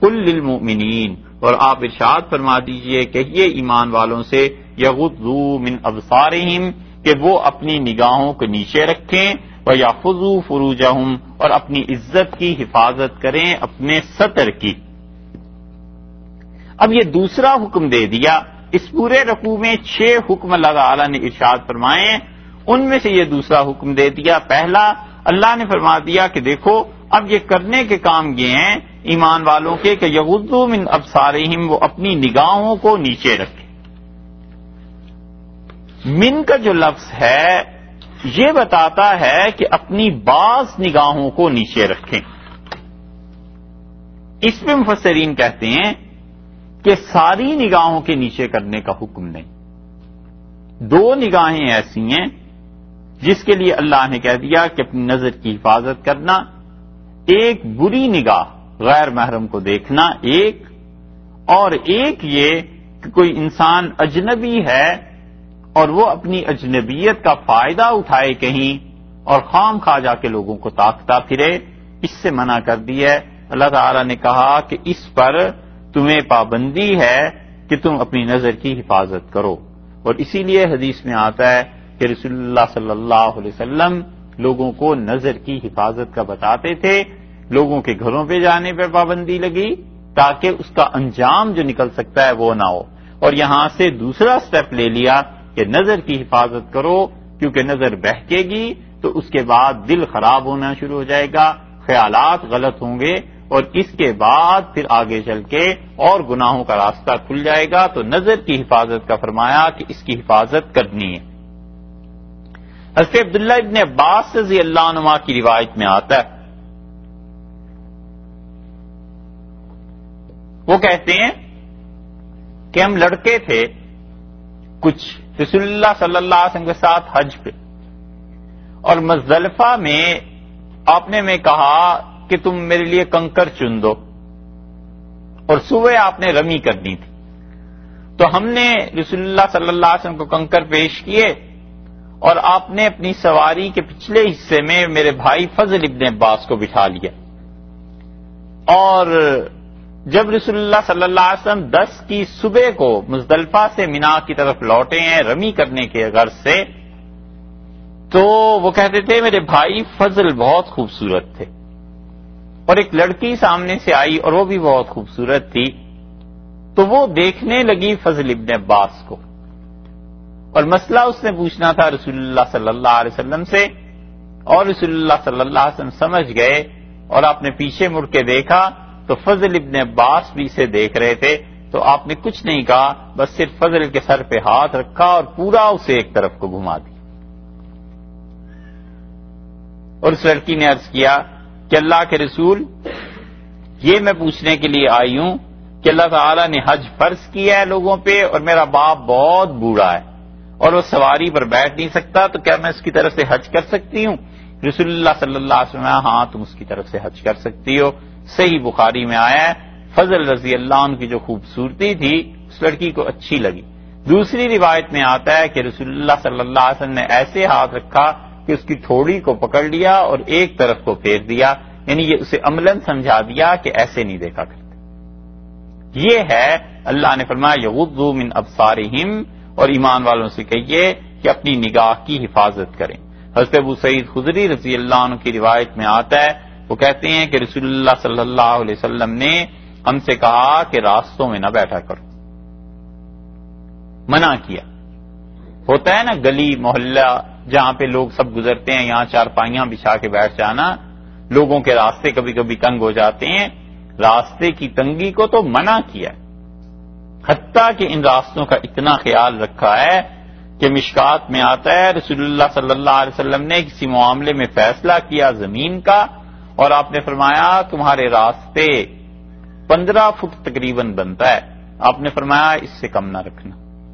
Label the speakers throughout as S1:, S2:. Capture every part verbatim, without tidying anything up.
S1: قل للمؤمنین، اور آپ ارشاد فرما دیجئے کہیے ایمان والوں سے، یغضوا من ابصارہم، کہ وہ اپنی نگاہوں کو نیچے رکھیں، ویحفظوا فروجہم، اور اپنی عزت کی حفاظت کریں، اپنے ستر کی۔ اب یہ دوسرا حکم دے دیا۔ اس پورے رکوع میں چھ حکم اللہ تعالیٰ نے ارشاد فرمائے، ان میں سے یہ دوسرا حکم دے دیا۔ پہلا اللہ نے فرما دیا کہ دیکھو اب یہ کرنے کے کام یہ ہیں ایمان والوں کے کہ یغضوا من ابصارہم، وہ اپنی نگاہوں کو نیچے رکھیں۔ من کا جو لفظ ہے یہ بتاتا ہے کہ اپنی بعض نگاہوں کو نیچے رکھیں۔ اس میں مفسرین کہتے ہیں کہ ساری نگاہوں کے نیچے کرنے کا حکم نہیں، دو نگاہیں ایسی ہیں جس کے لیے اللہ نے کہہ دیا کہ اپنی نظر کی حفاظت کرنا، ایک بری نگاہ غیر محرم کو دیکھنا ایک، اور ایک یہ کہ کوئی انسان اجنبی ہے اور وہ اپنی اجنبیت کا فائدہ اٹھائے کہیں اور خام خواہ جا کے لوگوں کو تاکتا پھرے، اس سے منع کر دی ہے۔ اللہ تعالیٰ نے کہا کہ اس پر تمہیں پابندی ہے کہ تم اپنی نظر کی حفاظت کرو، اور اسی لیے حدیث میں آتا ہے کہ رسول اللہ صلی اللہ علیہ وسلم لوگوں کو نظر کی حفاظت کا بتاتے تھے۔ لوگوں کے گھروں پہ جانے پر پابندی لگی تاکہ اس کا انجام جو نکل سکتا ہے وہ نہ ہو، اور یہاں سے دوسرا سٹیپ لے لیا کہ نظر کی حفاظت کرو، کیونکہ نظر بہکے گی تو اس کے بعد دل خراب ہونا شروع ہو جائے گا، خیالات غلط ہوں گے، اور اس کے بعد پھر آگے چل کے اور گناہوں کا راستہ کھل جائے گا۔ تو نظر کی حفاظت کا فرمایا کہ اس کی حفاظت کرنی ہے۔ حضرت عبداللہ ابن عباس رضی اللہ عنہ کی روایت میں آتا ہے، وہ کہتے ہیں کہ ہم لڑکے تھے کچھ رسول اللہ صلی اللہ علیہ وسلم کے ساتھ حج پہ، اور مزدلفہ میں آپ نے میں کہا کہ تم میرے لیے کنکر چن دو، اور صبح آپ نے رمی کرنی تھی، تو ہم نے رسول اللہ صلی اللہ علیہ وسلم کو کنکر پیش کیے، اور آپ نے اپنی سواری کے پچھلے حصے میں میرے بھائی فضل ابن عباس کو بٹھا لیا، اور جب رسول اللہ صلی اللہ علیہ وسلم دس کی صبح کو مزدلفہ سے مینا کی طرف لوٹے ہیں رمی کرنے کے غرض سے، تو وہ کہتے تھے میرے بھائی فضل بہت خوبصورت تھے، اور ایک لڑکی سامنے سے آئی اور وہ بھی بہت خوبصورت تھی، تو وہ دیکھنے لگی فضل ابن عباس کو، اور مسئلہ اس نے پوچھنا تھا رسول اللہ صلی اللہ علیہ وسلم سے، اور رسول اللہ صلی اللہ علیہ وسلم سمجھ گئے، اور آپ نے پیچھے مڑ کے دیکھا تو فضل ابن عباس بھی اسے دیکھ رہے تھے، تو آپ نے کچھ نہیں کہا، بس صرف فضل کے سر پہ ہاتھ رکھا اور پورا اسے ایک طرف کو گھما دیا، اور اس لڑکی نے عرض کیا کہ اللہ کے رسول، یہ میں پوچھنے کے لیے آئی ہوں کہ اللہ تعالیٰ نے حج فرض کیا ہے لوگوں پہ، اور میرا باپ بہت بوڑھا ہے اور وہ سواری پر بیٹھ نہیں سکتا، تو کیا میں اس کی طرف سے حج کر سکتی ہوں؟ رسول اللہ صلی اللہ علیہ وسلم، ہاں تم اس کی طرف سے حج کر سکتی ہو۔ صحیح بخاری میں آیا ہے، فضل رضی اللہ عنہ کی جو خوبصورتی تھی اس لڑکی کو اچھی لگی۔ دوسری روایت میں آتا ہے کہ رسول اللہ صلی اللہ علیہ وسلم نے ایسے ہاتھ رکھا کہ اس کی تھوڑی کو پکڑ لیا اور ایک طرف کو پھیر دیا، یعنی یہ اسے عملاً سمجھا دیا کہ ایسے نہیں دیکھا کرتے۔ یہ ہے اللہ نے فرمایا یغضوا من ابصارہم، اور ایمان والوں سے کہیے کہ اپنی نگاہ کی حفاظت کریں۔ حضرت ابو سعید خدری رضی اللہ عنہ کی روایت میں آتا ہے، وہ کہتے ہیں کہ رسول اللہ صلی اللہ علیہ وسلم نے ہم سے کہا کہ راستوں میں نہ بیٹھا کرو، منع کیا۔ ہوتا ہے نا گلی محلہ جہاں پہ لوگ سب گزرتے ہیں، یہاں چارپائیاں بچھا کے بیٹھ جانا، لوگوں کے راستے کبھی کبھی تنگ ہو جاتے ہیں، راستے کی تنگی کو تو منع کیا، حتیٰ کہ ان راستوں کا اتنا خیال رکھا ہے کہ مشکات میں آتا ہے رسول اللہ صلی اللہ علیہ وسلم نے کسی معاملے میں فیصلہ کیا زمین کا، اور آپ نے فرمایا تمہارے راستے پندرہ فٹ تقریباً بنتا ہے، آپ نے فرمایا اس سے کم نہ رکھنا۔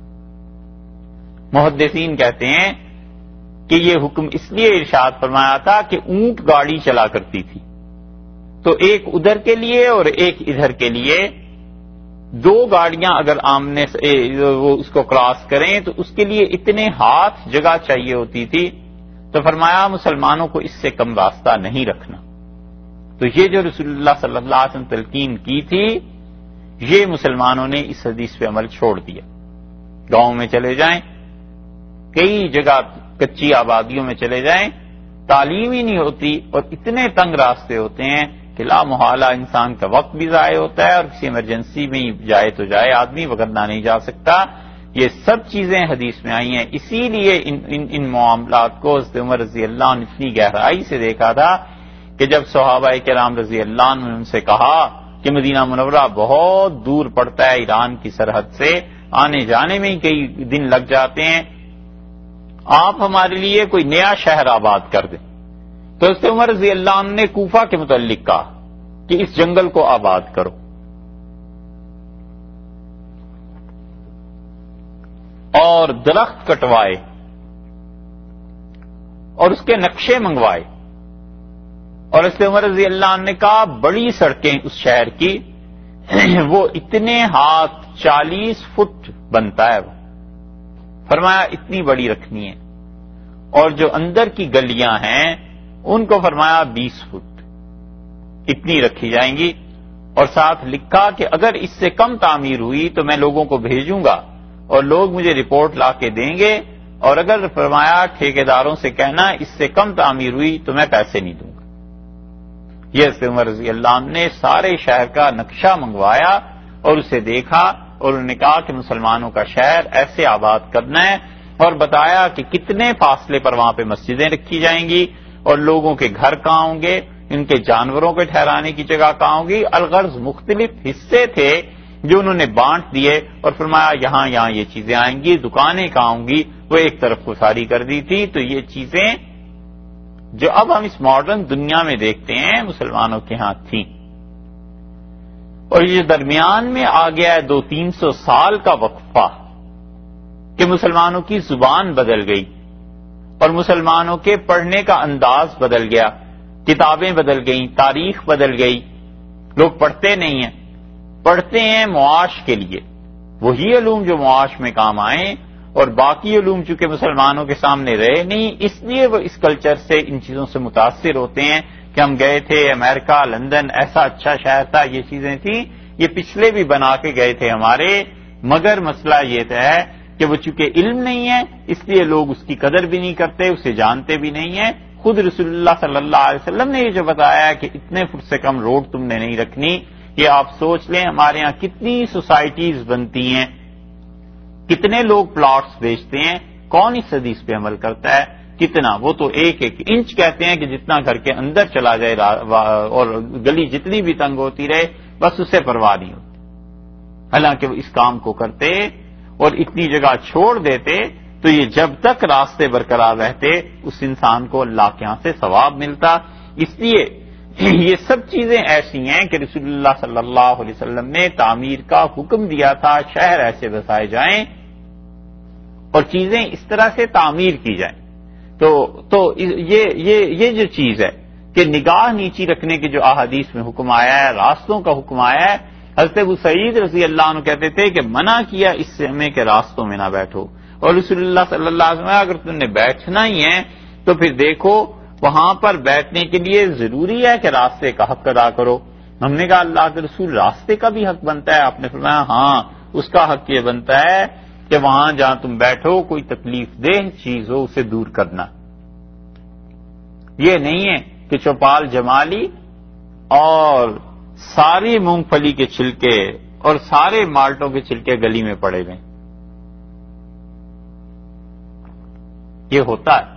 S1: محدثین کہتے ہیں کہ یہ حکم اس لیے ارشاد فرمایا تھا کہ اونٹ گاڑی چلا کرتی تھی، تو ایک ادھر کے لیے اور ایک ادھر کے لیے، دو گاڑیاں اگر آمنے سے وہ اس کو کراس کریں تو اس کے لیے اتنے ہاتھ جگہ چاہیے ہوتی تھی، تو فرمایا مسلمانوں کو اس سے کم راستہ نہیں رکھنا۔ تو یہ جو رسول اللہ صلی اللہ علیہ وسلم تلقین کی تھی، یہ مسلمانوں نے اس حدیث پہ عمل چھوڑ دیا۔ گاؤں میں چلے جائیں، کئی جگہ کچی آبادیوں میں چلے جائیں، تعلیم ہی نہیں ہوتی اور اتنے تنگ راستے ہوتے ہیں کہ لا محالہ انسان کا وقت بھی ضائع ہوتا ہے، اور کسی ایمرجنسی میں جائے تو جائے آدمی، وگرنہ نہیں جا سکتا۔ یہ سب چیزیں حدیث میں آئی ہیں، اسی لیے ان, ان, ان معاملات کو حضرت عمر رضی اللہ عنہ اتنی گہرائی سے دیکھا تھا کہ جب صحابہ کرام رضی اللہ عنہ نے ان سے کہا کہ مدینہ منورہ بہت دور پڑتا ہے ایران کی سرحد سے، آنے جانے میں ہی کئی دن لگ جاتے ہیں، آپ ہمارے لیے کوئی نیا شہر آباد کر دیں۔ تو حضرت عمر رضی اللہ عنہ نے کوفہ کے متعلق کہا کہ اس جنگل کو آباد کرو، اور درخت کٹوائے اور اس کے نقشے منگوائے، اور حضرت عمر رضی اللہ عنہ نے کہا بڑی سڑکیں اس شہر کی وہ اتنے ہاتھ چالیس فٹ بنتا ہے، وہ فرمایا اتنی بڑی رکھنی ہے، اور جو اندر کی گلیاں ہیں ان کو فرمایا بیس فٹ اتنی رکھی جائیں گی، اور ساتھ لکھا کہ اگر اس سے کم تعمیر ہوئی تو میں لوگوں کو بھیجوں گا اور لوگ مجھے رپورٹ لا کے دیں گے، اور اگر فرمایا ٹھیکیداروں سے کہنا اس سے کم تعمیر ہوئی تو میں پیسے نہیں دوں گا۔ یہ حضرت عمر رضی اللہ عنہ نے سارے شہر کا نقشہ منگوایا اور اسے دیکھا، اور انہوں نے کہا کہ مسلمانوں کا شہر ایسے آباد کرنا ہے، اور بتایا کہ کتنے فاصلے پر وہاں پہ مسجدیں رکھی جائیں گی، اور لوگوں کے گھر کہاں ہوں گے، ان کے جانوروں کے ٹھہرانے کی جگہ کہاں ہوں گی۔ الغرض مختلف حصے تھے جو انہوں نے بانٹ دیے، اور فرمایا یہاں یہاں یہ چیزیں آئیں گی، دکانیں کہاں ہوں گی، وہ ایک طرف کو ساری کر دی تھی۔ تو یہ چیزیں جو اب ہم اس ماڈرن دنیا میں دیکھتے ہیں مسلمانوں کے ہاں تھیں، اور یہ درمیان میں آ گیا ہے دو تین سو سال کا وقفہ کہ مسلمانوں کی زبان بدل گئی، اور مسلمانوں کے پڑھنے کا انداز بدل گیا، کتابیں بدل گئیں، تاریخ بدل گئی، لوگ پڑھتے نہیں ہیں، پڑھتے ہیں معاش کے لیے، وہی علوم جو معاش میں کام آئیں، اور باقی علوم چونکہ مسلمانوں کے سامنے رہے نہیں، اس لیے وہ اس کلچر سے ان چیزوں سے متاثر ہوتے ہیں کہ ہم گئے تھے امریکہ، لندن، ایسا اچھا شہر تھا، یہ چیزیں تھیں، یہ پچھلے بھی بنا کے گئے تھے ہمارے، مگر مسئلہ یہ ہے کہ وہ چونکہ علم نہیں ہے اس لیے لوگ اس کی قدر بھی نہیں کرتے، اسے جانتے بھی نہیں ہیں۔ خود رسول اللہ صلی اللہ علیہ وسلم نے یہ جو بتایا ہے کہ اتنے فٹ سے کم روڈ تم نے نہیں رکھنی، یہ آپ سوچ لیں ہمارے ہاں کتنی سوسائٹیز بنتی ہیں، کتنے لوگ پلاٹس بیچتے ہیں، کون اس حدیث پہ عمل کرتا ہے؟ کتنا، وہ تو ایک ایک انچ کہتے ہیں کہ جتنا گھر کے اندر چلا جائے اور گلی جتنی بھی تنگ ہوتی رہے بس اسے پرواہ نہیں ہوتی، حالانکہ وہ اس کام کو کرتے اور اتنی جگہ چھوڑ دیتے تو یہ جب تک راستے برقرار رہتے اس انسان کو اللہ کے ہاں سے ثواب ملتا۔ اس لیے یہ سب چیزیں ایسی ہیں کہ رسول اللہ صلی اللہ علیہ وسلم نے تعمیر کا حکم دیا تھا، شہر ایسے بسائے جائیں اور چیزیں اس طرح سے تعمیر کی جائیں۔ تو تو یہ یہ یہ جو چیز ہے کہ نگاہ نیچی رکھنے کے جو احادیث میں حکم آیا ہے، راستوں کا حکم آیا ہے، حضرت ابو سعید رضی اللہ عنہ کہتے تھے کہ منع کیا اس سے ہمیں کہ راستوں میں نہ بیٹھو، اور رسول اللہ صلی اللہ علیہ وسلم اگر تم نے بیٹھنا ہی ہے تو پھر دیکھو وہاں پر بیٹھنے کے لیے ضروری ہے کہ راستے کا حق ادا کرو۔ ہم نے کہا اللہ کے رسول راستے کا بھی حق بنتا ہے؟ آپ نے فرمایا ہاں، اس کا حق یہ بنتا ہے کہ وہاں جہاں تم بیٹھو کوئی تکلیف دہ چیز ہو اسے دور کرنا، یہ نہیں ہے کہ چوپال جمالی اور ساری مونگ پھلی کے چھلکے اور سارے مالٹوں کے چھلکے گلی میں پڑے ہوئے، یہ ہوتا ہے۔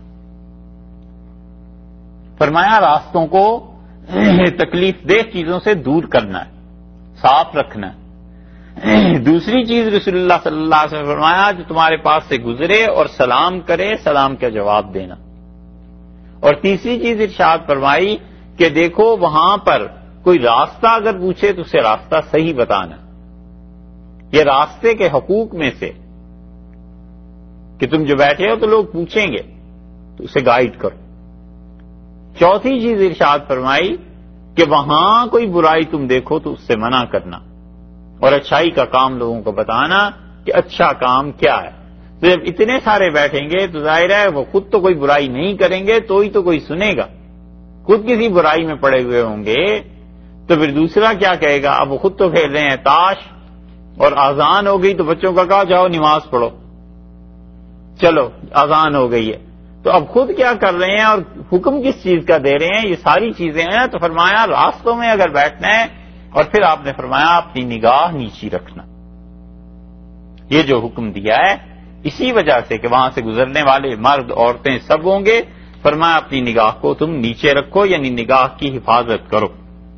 S1: فرمایا راستوں کو تکلیف دہ چیزوں سے دور کرنا ہے، صاف رکھنا ہے۔ دوسری چیز رسول اللہ صلی اللہ علیہ وسلم نے فرمایا جو تمہارے پاس سے گزرے اور سلام کرے سلام کا جواب دینا، اور تیسری چیز ارشاد فرمائی کہ دیکھو وہاں پر کوئی راستہ اگر پوچھے تو اسے راستہ صحیح بتانا، یہ راستے کے حقوق میں سے کہ تم جو بیٹھے ہو تو لوگ پوچھیں گے تو اسے گائیڈ کرو۔ چوتھی چیز ارشاد فرمائی کہ وہاں کوئی برائی تم دیکھو تو اس سے منع کرنا، اور اچھائی کا کام لوگوں کو بتانا کہ اچھا کام کیا ہے۔ تو جب اتنے سارے بیٹھیں گے تو ظاہر ہے وہ خود تو کوئی برائی نہیں کریں گے تو ہی تو کوئی سنے گا، خود کسی برائی میں پڑے ہوئے ہوں گے تو پھر دوسرا کیا کہے گا؟ اب وہ خود تو کھیل رہے ہیں تاش، اور آذان ہو گئی تو بچوں کا کہا جاؤ نماز پڑھو، چلو آذان ہو گئی ہے، تو اب خود کیا کر رہے ہیں اور حکم کس چیز کا دے رہے ہیں؟ یہ ساری چیزیں ہیں. تو فرمایا راستوں میں اگر بیٹھنا ہے، اور پھر آپ نے فرمایا اپنی نگاہ نیچی رکھنا. یہ جو حکم دیا ہے اسی وجہ سے کہ وہاں سے گزرنے والے مرد عورتیں سب ہوں گے، فرمایا اپنی نگاہ کو تم نیچے رکھو، یعنی نگاہ کی حفاظت کرو.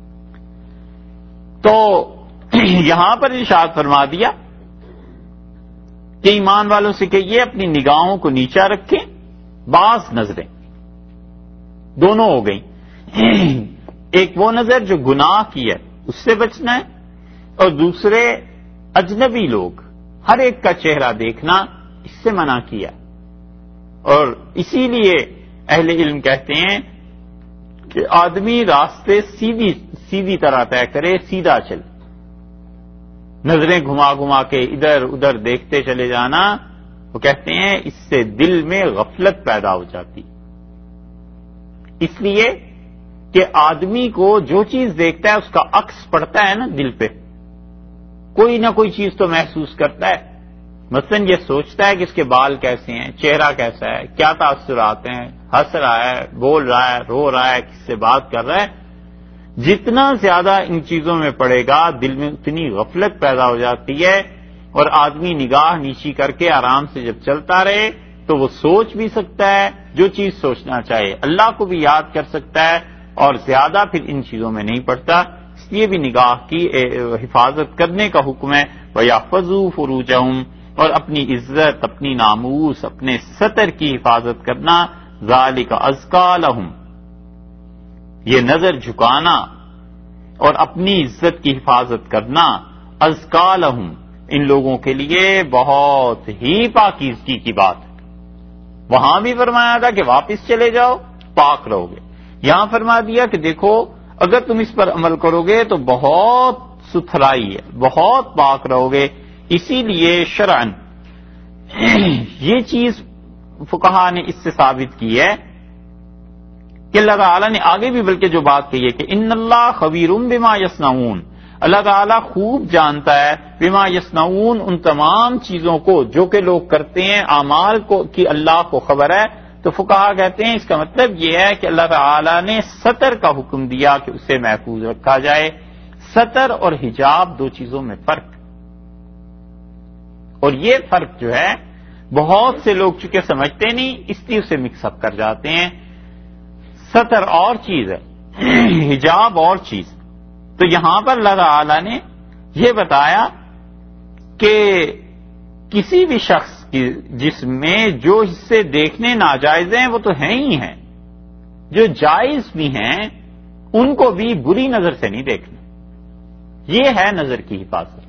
S1: تو یہاں پر ارشاد فرما دیا کہ ایمان والوں سے کہیے اپنی نگاہوں کو نیچا رکھیں. بعض نظریں دونوں ہو گئیں، ایک وہ نظر جو گناہ کی ہے اس سے بچنا ہے، اور دوسرے اجنبی لوگ ہر ایک کا چہرہ دیکھنا اس سے منع کیا. اور اسی لیے اہل علم کہتے ہیں کہ آدمی راستے سیدھی سیدھی طرح طے کرے، سیدھا چل. نظریں گھما گھما کے ادھر ادھر دیکھتے چلے جانا، وہ کہتے ہیں اس سے دل میں غفلت پیدا ہو جاتی. اس لیے کہ آدمی کو جو چیز دیکھتا ہے اس کا عکس پڑتا ہے نا دل پہ، کوئی نہ کوئی چیز تو محسوس کرتا ہے. مثلا یہ سوچتا ہے کہ اس کے بال کیسے ہیں، چہرہ کیسا ہے، کیا تاثرات ہیں، ہنس رہا ہے، بول رہا ہے، رو رہا ہے، کس سے بات کر رہا ہے. جتنا زیادہ ان چیزوں میں پڑے گا دل میں اتنی غفلت پیدا ہو جاتی ہے، اور آدمی نگاہ نیچی کر کے آرام سے جب چلتا رہے تو وہ سوچ بھی سکتا ہے جو چیز سوچنا چاہے، اللہ کو بھی یاد کر سکتا ہے، اور زیادہ پھر ان چیزوں میں نہیں پڑتا. اس لیے بھی نگاہ کی حفاظت کرنے کا حکم ہے. وَيَحْفَظُوا فُرُوجَهُمْ، اور اپنی عزت، اپنی ناموس، اپنے ستر کی حفاظت کرنا. ذَلِكَ أَزْكَىٰ لَهُمْ، یہ نظر جھکانا اور اپنی عزت کی حفاظت کرنا أَزْكَىٰ لَهُمْ ان لوگوں کے لیے بہت ہی پاکیزگی کی بات ہے. وہاں بھی فرمایا تھا کہ واپس چلے جاؤ پاک رہو گے، یہاں فرما دیا کہ دیکھو اگر تم اس پر عمل کرو گے تو بہت ستھرائی ہے، بہت پاک رہو گے. اسی لیے شرعن یہ چیز فقہا نے اس سے ثابت کی ہے کہ اللہ تعالیٰ نے آگے بھی بلکہ جو بات کہی ہے کہ ان اللہ خبیر بما یصنعون، اللہ تعالیٰ خوب جانتا ہے بما یصنعون ان تمام چیزوں کو جو کہ لوگ کرتے ہیں، اعمال کو کی اللہ کو خبر ہے. تو فقہا کہتے ہیں اس کا مطلب یہ ہے کہ اللہ تعالیٰ نے ستر کا حکم دیا کہ اسے محفوظ رکھا جائے. ستر اور حجاب دو چیزوں میں فرق، اور یہ فرق جو ہے بہت سے لوگ چونکہ سمجھتے نہیں اس لیے اسے مکس اپ کر جاتے ہیں. ستر اور چیز ہے، حجاب اور چیز. تو یہاں پر اللہ تعالیٰ نے یہ بتایا کہ کسی بھی شخص کی جسم میں جو حصے دیکھنے ناجائز ہیں وہ تو ہیں ہی ہیں، جو جائز بھی ہیں ان کو بھی بری نظر سے نہیں دیکھنا. یہ ہے نظر کی حفاظت.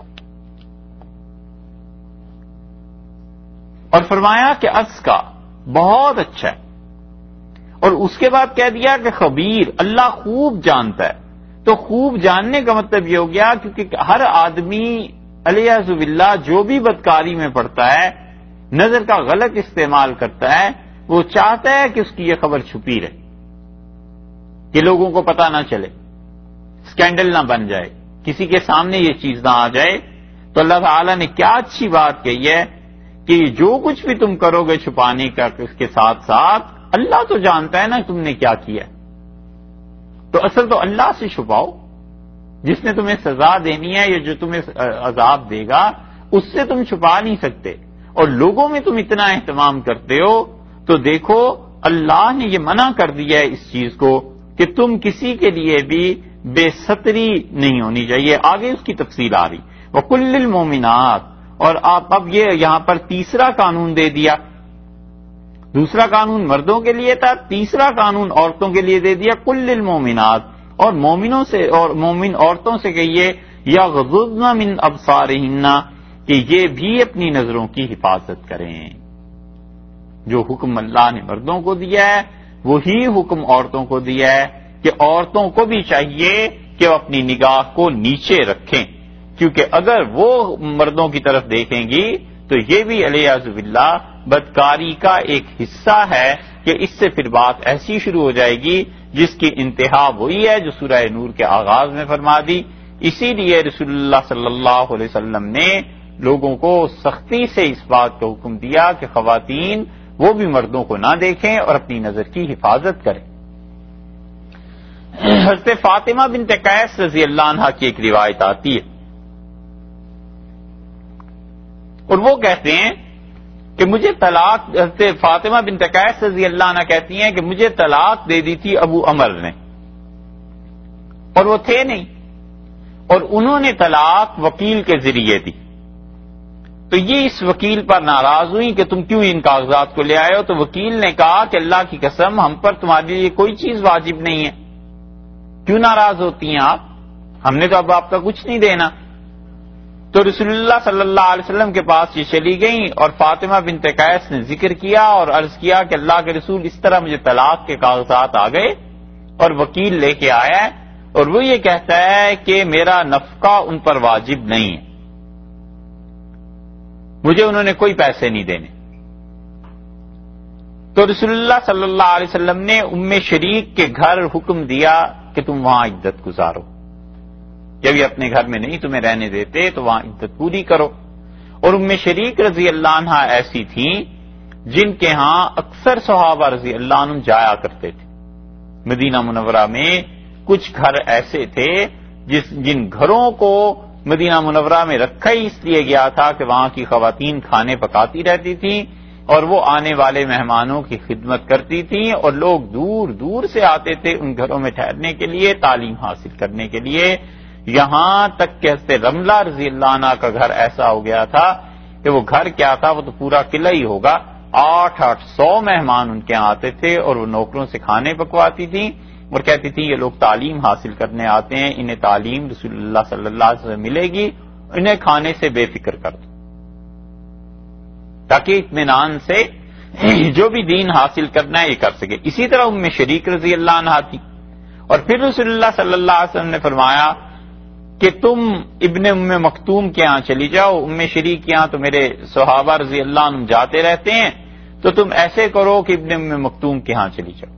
S1: اور فرمایا کہ اس کا بہت اچھا ہے، اور اس کے بعد کہہ دیا کہ خبیر اللہ خوب جانتا ہے. تو خوب جاننے کا مطلب یہ ہو گیا کیونکہ ہر آدمی علیہ باللہ جو بھی بدکاری میں پڑتا ہے، نظر کا غلط استعمال کرتا ہے، وہ چاہتا ہے کہ اس کی یہ خبر چھپی رہے، کہ لوگوں کو پتہ نہ چلے، اسکینڈل نہ بن جائے، کسی کے سامنے یہ چیز نہ آ جائے. تو اللہ تعالیٰ نے کیا اچھی بات کہی ہے کہ جو کچھ بھی تم کرو گے چھپانے کا اس کے ساتھ ساتھ اللہ تو جانتا ہے نا تم نے کیا کیا. تو اصل تو اللہ سے چھپاؤ، جس نے تمہیں سزا دینی ہے یا جو تمہیں عذاب دے گا اس سے تم چھپا نہیں سکتے. اور لوگوں میں تم اتنا اہتمام کرتے ہو تو دیکھو اللہ نے یہ منع کر دیا ہے اس چیز کو کہ تم کسی کے لیے بھی بے ستری نہیں ہونی چاہیے. آگے اس کی تفصیل آ رہی. وَقُلْ لِلْمُؤْمِنَاتِ، اور آپ اب یہ یہاں پر تیسرا قانون دے دیا. دوسرا قانون مردوں کے لیے تھا، تیسرا قانون عورتوں کے لیے دے دیا. قُلْ لِلْمُؤْمِنَاتِ، اور مومنوں سے اور مومن عورتوں سے کہیے یغضضن من ابصارہن کہ یہ بھی اپنی نظروں کی حفاظت کریں. جو حکم اللہ نے مردوں کو دیا ہے وہی حکم عورتوں کو دیا ہے کہ عورتوں کو بھی چاہیے کہ وہ اپنی نگاہ کو نیچے رکھیں، کیونکہ اگر وہ مردوں کی طرف دیکھیں گی تو یہ بھی علیہ باللہ بدکاری کا ایک حصہ ہے کہ اس سے پھر بات ایسی شروع ہو جائے گی جس کی انتہا وہی ہے جو سورہ نور کے آغاز میں فرما دی. اسی لیے رسول اللہ صلی اللہ علیہ وسلم نے لوگوں کو سختی سے اس بات کا حکم دیا کہ خواتین وہ بھی مردوں کو نہ دیکھیں اور اپنی نظر کی حفاظت کریں. حضرت فاطمہ بنت قیس رضی اللہ عنہا کی ایک روایت آتی ہے اور وہ کہتے ہیں کہ مجھے طلاق، حضرت فاطمہ بنت قیس رضی اللہ عنہ کہتی ہیں کہ مجھے طلاق دے دی تھی ابو عمر نے، اور وہ تھے نہیں، اور انہوں نے طلاق وکیل کے ذریعے دی. تو یہ اس وکیل پر ناراض ہوئی کہ تم کیوں ان کاغذات کو لے آئے ہو؟ تو وکیل نے کہا کہ اللہ کی قسم ہم پر تمہارے لیے کوئی چیز واجب نہیں ہے، کیوں ناراض ہوتی ہیں آپ؟ ہم نے تو اب آپ کا کچھ نہیں دینا. تو رسول اللہ صلی اللہ علیہ وسلم کے پاس یہ چلی گئیں اور فاطمہ بنت قیس نے ذکر کیا اور عرض کیا کہ اللہ کے رسول اس طرح مجھے طلاق کے کاغذات آ گئے اور وکیل لے کے آیا ہے اور وہ یہ کہتا ہے کہ میرا نفقہ ان پر واجب نہیں ہے، مجھے انہوں نے کوئی پیسے نہیں دینے. تو رسول اللہ صلی اللہ علیہ وسلم نے ام شریک کے گھر حکم دیا کہ تم وہاں عدت گزارو، جب یہ اپنے گھر میں نہیں تمہیں رہنے دیتے تو وہاں عدت پوری کرو. اور ام شریک رضی اللہ عنہ ایسی تھیں جن کے ہاں اکثر صحابہ رضی اللہ عنہ جایا کرتے تھے. مدینہ منورہ میں کچھ گھر ایسے تھے جس جن گھروں کو مدینہ منورہ میں رکھا ہی اس لیے گیا تھا کہ وہاں کی خواتین کھانے پکاتی رہتی تھیں اور وہ آنے والے مہمانوں کی خدمت کرتی تھیں، اور لوگ دور دور سے آتے تھے ان گھروں میں ٹھہرنے کے لیے، تعلیم حاصل کرنے کے لیے. یہاں تک کہ حضرت رملہ رضی اللہ عنہ کا گھر ایسا ہو گیا تھا کہ وہ گھر کیا تھا، وہ تو پورا قلعہ ہی ہوگا، آٹھ آٹھ سو مہمان ان کے آتے تھے اور وہ نوکروں سے کھانے پکواتی تھیں اور کہتی تھی یہ لوگ تعلیم حاصل کرنے آتے ہیں، انہیں تعلیم رسول اللہ صلی اللہ علیہ وسلم ملے گی، انہیں کھانے سے بے فکر کر دو تاکہ اطمینان سے جو بھی دین حاصل کرنا ہے یہ کر سکے. اسی طرح ام شریک رضی اللہ عنہ تھی. اور پھر رسول اللہ صلی اللہ علیہ وسلم نے فرمایا کہ تم ابن ام مکتوم کے ہاں چلی جاؤ، ام شریک کے ہاں تو میرے صحابہ رضی اللہ عنہ جاتے رہتے ہیں، تو تم ایسے کرو کہ ابن ام مکتوم کے ہاں چلی جاؤ.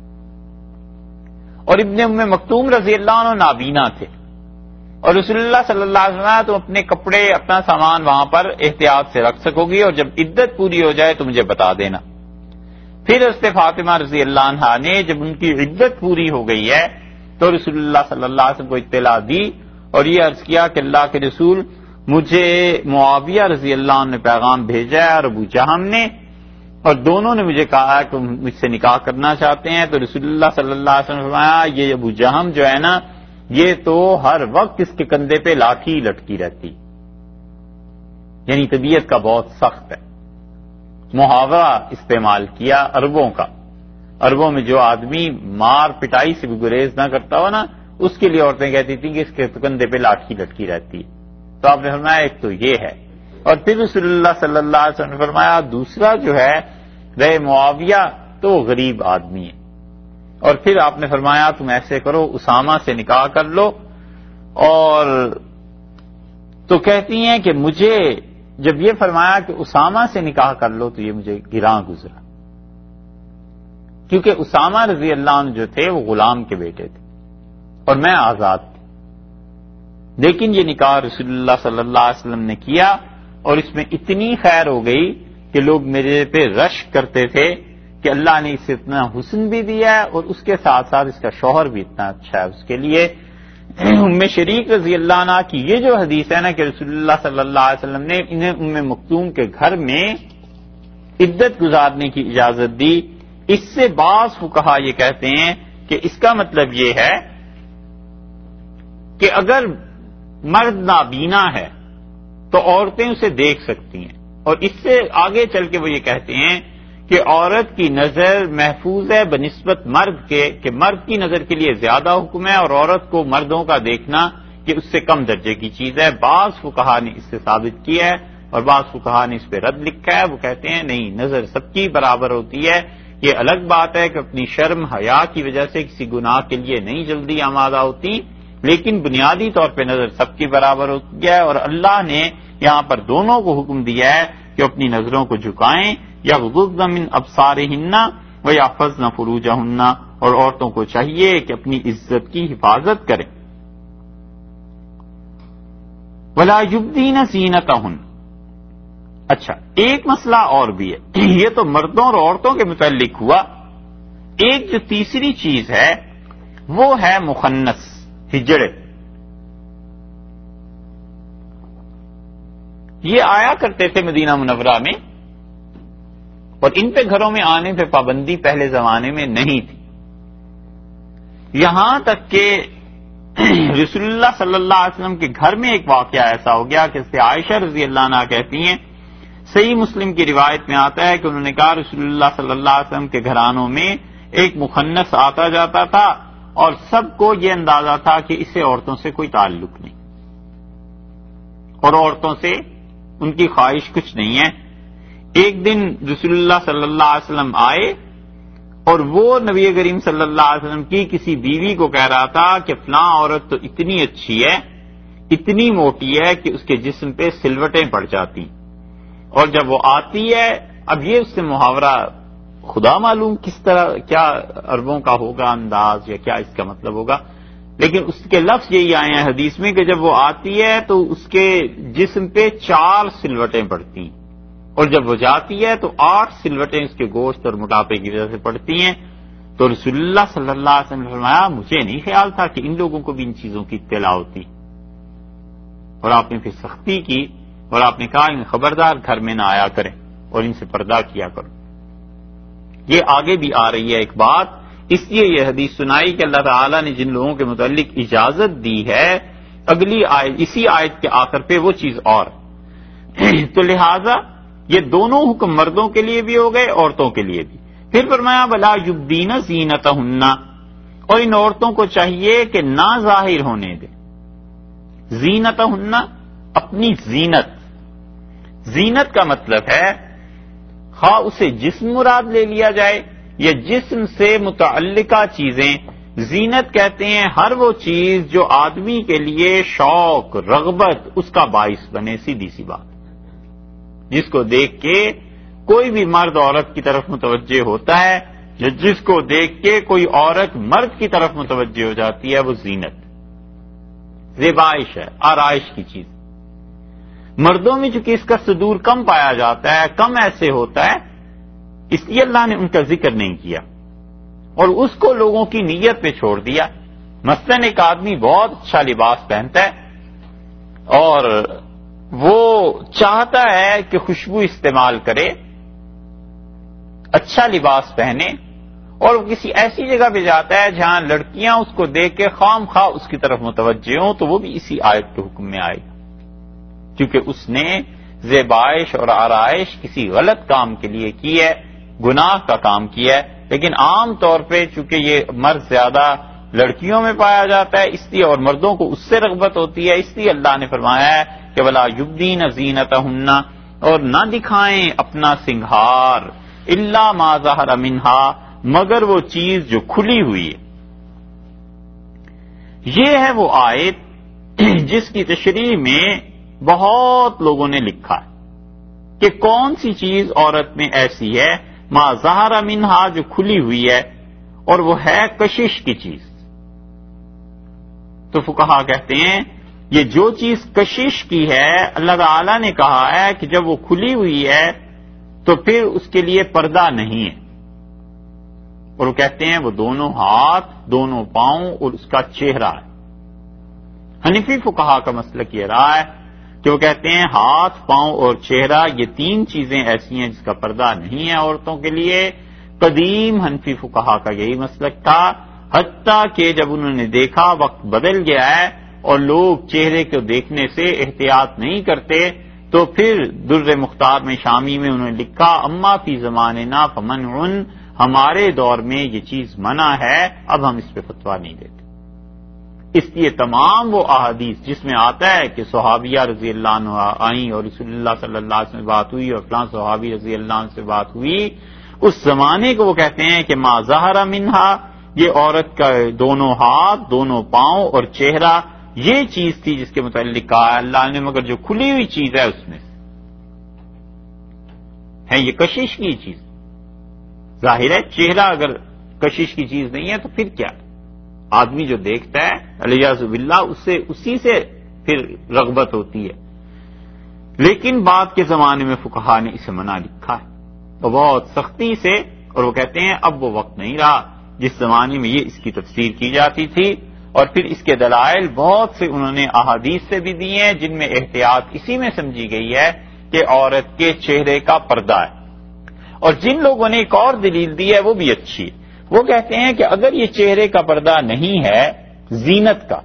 S1: اور ابن ام مکتوم رضی اللہ عنہ نابینا تھے اور رسول اللہ صلی اللہ علیہ وسلم تم اپنے کپڑے اپنا سامان وہاں پر احتیاط سے رکھ سکو گی اور جب عدت پوری ہو جائے تو مجھے بتا دینا. پھر حضرت فاطمہ رضی اللہ عنہا نے جب ان کی عدت پوری ہو گئی ہے تو رسول اللہ صلی اللہ علیہ وسلم کو اطلاع دی اور یہ عرض کیا کہ اللہ کے رسول مجھے معاویہ رضی اللہ عنہ نے پیغام بھیجا ہے اور ابو جہم نے، اور دونوں نے مجھے کہا کہ مجھ سے نکاح کرنا چاہتے ہیں. تو رسول اللہ صلی اللہ علیہ وسلم نے فرمایا یہ ابو جہم جو ہے نا یہ تو ہر وقت اس کے کندھے پہ لاٹھی لٹکی رہتی، یعنی طبیعت کا بہت سخت ہے. محاورہ استعمال کیا عربوں کا، عربوں میں جو آدمی مار پٹائی سے بھی گریز نہ کرتا ہو نا اس کے لیے عورتیں کہتی تھیں کہ اس کے کندھے پہ لاٹھی لٹکی رہتی ہے. تو آپ نے فرمایا ایک تو یہ ہے، اور پھر رسول اللہ صلی اللہ علیہ وسلم نے فرمایا دوسرا جو ہے رے معاویہ تو وہ غریب آدمی ہے. اور پھر آپ نے فرمایا تم ایسے کرو اسامہ سے نکاح کر لو. اور تو کہتی ہیں کہ مجھے جب یہ فرمایا کہ اسامہ سے نکاح کر لو تو یہ مجھے گراں گزرا، کیونکہ اسامہ رضی اللہ عنہ جو تھے وہ غلام کے بیٹے تھے اور میں آزاد تھی. لیکن یہ نکاح رسول اللہ صلی اللہ علیہ وسلم نے کیا اور اس میں اتنی خیر ہو گئی کہ لوگ میرے پہ رش کرتے تھے کہ اللہ نے اسے اتنا حسن بھی دیا ہے اور اس کے ساتھ ساتھ اس کا شوہر بھی اتنا اچھا ہے اس کے لیے. ام شریک رضی اللہ عنہ کی یہ جو حدیث ہے نا کہ رسول اللہ صلی اللہ علیہ وسلم نے انہیں ام مکتوم کے گھر میں عدت گزارنے کی اجازت دی، اس سے بعض فقہا یہ کہتے ہیں کہ اس کا مطلب یہ ہے کہ اگر مرد نابینا ہے تو عورتیں اسے دیکھ سکتی ہیں، اور اس سے آگے چل کے وہ یہ کہتے ہیں کہ عورت کی نظر محفوظ ہے بنسبت مرد کے، کہ مرد کی نظر کے لیے زیادہ حکم ہے اور عورت کو مردوں کا دیکھنا کہ اس سے کم درجے کی چیز ہے. بعض فقہا نے اس سے ثابت کیا ہے اور بعض فقہا نے اس پہ رد لکھا ہے. وہ کہتے ہیں نہیں، نظر سب کی برابر ہوتی ہے. یہ الگ بات ہے کہ اپنی شرم حیا کی وجہ سے کسی گناہ کے لیے نہیں جلدی آمادہ ہوتی، لیکن بنیادی طور پہ نظر سب کی برابر ہوتی ہے. اور اللہ نے یہاں پر دونوں کو حکم دیا ہے کہ اپنی نظروں کو جھکائیں، یغضضن من ابصارہن، وَيَحْفَظْنَ فُرُوجَهُنَّ، اور عورتوں کو چاہیے کہ اپنی عزت کی حفاظت کریں. وَلَا يُبْدِينَ زِينَتَهُنَّ. اچھا، ایک مسئلہ اور بھی ہے، یہ تو مردوں اور عورتوں کے متعلق ہوا. ایک جو تیسری چیز ہے وہ ہے مخنث، ہجڑے. یہ آیا کرتے تھے مدینہ منورہ میں، اور ان پہ گھروں میں آنے پہ پابندی پہلے زمانے میں نہیں تھی. یہاں تک کہ رسول اللہ صلی اللہ علیہ وسلم کے گھر میں ایک واقعہ ایسا ہو گیا کہ سے عائشہ رضی اللہ عنہا کہتی ہیں، صحیح مسلم کی روایت میں آتا ہے کہ انہوں نے کہا رسول اللہ صلی اللہ علیہ وسلم کے گھرانوں میں ایک مخنث آتا جاتا تھا اور سب کو یہ اندازہ تھا کہ اسے عورتوں سے کوئی تعلق نہیں، اور عورتوں سے ان کی خواہش کچھ نہیں ہے. ایک دن رسول اللہ صلی اللہ علیہ وسلم آئے اور وہ نبی کریم صلی اللہ علیہ وسلم کی کسی بیوی کو کہہ رہا تھا کہ فلاں عورت تو اتنی اچھی ہے، اتنی موٹی ہے کہ اس کے جسم پہ سلوٹیں پڑ جاتی، اور جب وہ آتی ہے، اب یہ اس سے محاورہ خدا معلوم کس طرح کیا عربوں کا ہوگا انداز یا کیا اس کا مطلب ہوگا، لیکن اس کے لفظ یہی آئے ہیں حدیث میں کہ جب وہ آتی ہے تو اس کے جسم پہ چار سلوٹیں پڑتی ہیں، اور جب وہ جاتی ہے تو آٹھ سلوٹیں اس کے گوشت اور موٹاپے کی وجہ سے پڑتی ہیں. تو رسول اللہ صلی اللہ علیہ وسلم نے فرمایا مجھے نہیں خیال تھا کہ ان لوگوں کو بھی ان چیزوں کی اطلاع ہوتی، اور آپ نے پھر سختی کی اور آپ نے کہا ان خبردار گھر میں نہ آیا کریں اور ان سے پردہ کیا کرو. یہ آگے بھی آ رہی ہے ایک بات، اس لیے یہ حدیث سنائی کہ اللہ تعالیٰ نے جن لوگوں کے متعلق اجازت دی ہے اگلی آیت اسی آیت کے آخر پہ وہ چیز اور تو لہذا یہ دونوں حکم مردوں کے لیے بھی ہو گئے، عورتوں کے لیے بھی. پھر فرمایا وَلَا يُبْدِينَ زِينَتَهُنَّ، اور ان عورتوں کو چاہیے کہ نہ ظاہر ہونے دیں زینتہن، اپنی زینت. زینت کا مطلب ہے خواہ اسے جسم مراد لے لیا جائے یا جسم سے متعلقہ چیزیں. زینت کہتے ہیں ہر وہ چیز جو آدمی کے لیے شوق، رغبت اس کا باعث بنے. سیدھی سی بات، جس کو دیکھ کے کوئی بھی مرد عورت کی طرف متوجہ ہوتا ہے یا جس کو دیکھ کے کوئی عورت مرد کی طرف متوجہ ہو جاتی ہے، وہ زینت، زیبائش ہے، آرائش کی چیز. مردوں میں چونکہ اس کا صدور کم پایا جاتا ہے، کم ایسے ہوتا ہے، اس لیے اللہ نے ان کا ذکر نہیں کیا اور اس کو لوگوں کی نیت پہ چھوڑ دیا. مثلاً ایک آدمی بہت اچھا لباس پہنتا ہے اور وہ چاہتا ہے کہ خوشبو استعمال کرے، اچھا لباس پہنے، اور وہ کسی ایسی جگہ پہ جاتا ہے جہاں لڑکیاں اس کو دیکھ کے خام خواہ اس کی طرف متوجہ ہوں، تو وہ بھی اسی آیت کے حکم میں آئے گا، کیونکہ اس نے زیبائش اور آرائش کسی غلط کام کے لیے کی ہے، گناہ کا کام کیا ہے. لیکن عام طور پہ چونکہ یہ مرد زیادہ لڑکیوں میں پایا جاتا ہے اس لیے، اور مردوں کو اس سے رغبت ہوتی ہے، اس لیے اللہ نے فرمایا ہے کہ وَلَا يُبْدِينَ زِينَتَهُنَّ، اور نہ دکھائیں اپنا سنگھار، إِلَّا مَا ظَهَرَ مِنْهَا، مگر وہ چیز جو کھلی ہوئی ہے. یہ ہے وہ آیت جس کی تشریح میں بہت لوگوں نے لکھا ہے کہ کون سی چیز عورت میں ایسی ہے ما ظہر منہا، جو کھلی ہوئی ہے، اور وہ ہے کشش کی چیز. تو فقہا کہتے ہیں یہ جو چیز کشش کی ہے اللہ تعالی نے کہا ہے کہ جب وہ کھلی ہوئی ہے تو پھر اس کے لیے پردہ نہیں ہے، اور وہ کہتے ہیں وہ دونوں ہاتھ، دونوں پاؤں اور اس کا چہرہ ہے. حنفی فقہا کا مسلک یہ رہا ہے کہ وہ کہتے ہیں ہاتھ، پاؤں اور چہرہ یہ تین چیزیں ایسی ہیں جس کا پردہ نہیں ہے عورتوں کے لیے. قدیم حنفی فقہا کا یہی مسلک تھا، حتیٰ کہ جب انہوں نے دیکھا وقت بدل گیا ہے اور لوگ چہرے کو دیکھنے سے احتیاط نہیں کرتے، تو پھر در مختار میں شامی میں انہوں نے لکھا اما فی زماننا فمنع، ہمارے دور میں یہ چیز منع ہے، اب ہم اس پہ فتویٰ نہیں دیتے. اس لیے تمام وہ احادیث جس میں آتا ہے کہ صحابیہ رضی اللہ عنہ آئیں اور رسول اللہ صلی اللہ علیہ وسلم سے بات ہوئی اور فلاں صحابی رضی اللہ عنہ سے بات ہوئی، اس زمانے کو وہ کہتے ہیں کہ ما ظہر منہا، یہ عورت کا دونوں ہاتھ، دونوں پاؤں اور چہرہ یہ چیز تھی جس کے متعلق کہا اللہ نے، مگر جو کھلی ہوئی چیز ہے اس میں ہے یہ کشش کی چیز. ظاہر ہے چہرہ اگر کشش کی چیز نہیں ہے تو پھر کیا؟ آدمی جو دیکھتا ہے الیاذ باللہ اس سے اسی سے پھر رغبت ہوتی ہے. لیکن بعد کے زمانے میں فقہا نے اسے منع لکھا ہے اور بہت سختی سے، اور وہ کہتے ہیں اب وہ وقت نہیں رہا جس زمانے میں یہ اس کی تفسیر کی جاتی تھی. اور پھر اس کے دلائل بہت سے انہوں نے احادیث سے بھی دی ہیں جن میں احتیاط اسی میں سمجھی گئی ہے کہ عورت کے چہرے کا پردہ ہے. اور جن لوگوں نے ایک اور دلیل دی ہے وہ بھی اچھی ہے. وہ کہتے ہیں کہ اگر یہ چہرے کا پردہ نہیں ہے زینت کا،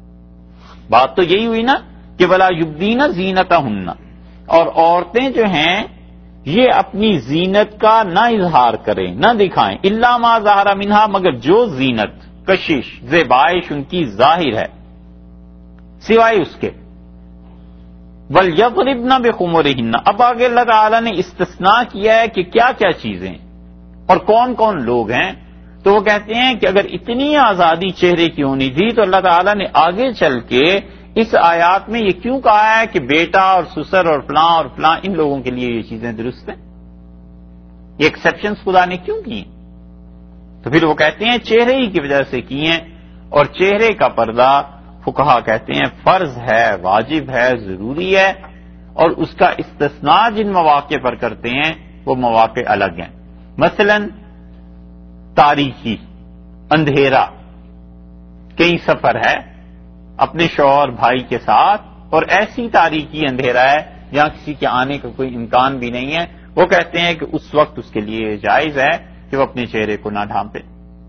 S1: بات تو یہی ہوئی نا کہ ولا یبدین زینتہن، اور عورتیں جو ہیں یہ اپنی زینت کا نہ اظہار کریں نہ دکھائیں، الا ما ظہر منہا، مگر جو زینت کشش زیبائش ان کی ظاہر ہے سوائے اس کے. وَلْيَضْرِبْنَ بِخُمُرِهِنَّ، اب آگے اللہ تعالیٰ نے استثناء کیا ہے کہ کیا کیا چیزیں اور کون کون لوگ ہیں. تو وہ کہتے ہیں کہ اگر اتنی آزادی چہرے کی ہونی تھی تو اللہ تعالیٰ نے آگے چل کے اس آیات میں یہ کیوں کہا ہے کہ بیٹا اور سسر اور فلاں اور فلاں ان لوگوں کے لیے یہ چیزیں درست ہیں؟ یہ ایکسیپشنز خدا نے کیوں کی ہیں؟ تو پھر وہ کہتے ہیں چہرے ہی کی وجہ سے کی ہیں. اور چہرے کا پردہ فقہا کہتے ہیں فرض ہے، واجب ہے، ضروری ہے، اور اس کا استثناء جن مواقع پر کرتے ہیں وہ مواقع الگ ہیں. مثلا تاریکی، اندھیرا، کہیں سفر ہے اپنے شوہر بھائی کے ساتھ اور ایسی تاریکی اندھیرا ہے جہاں کسی کے آنے کا کوئی امکان بھی نہیں ہے، وہ کہتے ہیں کہ اس وقت اس کے لیے جائز ہے کہ وہ اپنے چہرے کو نہ ڈھانپے.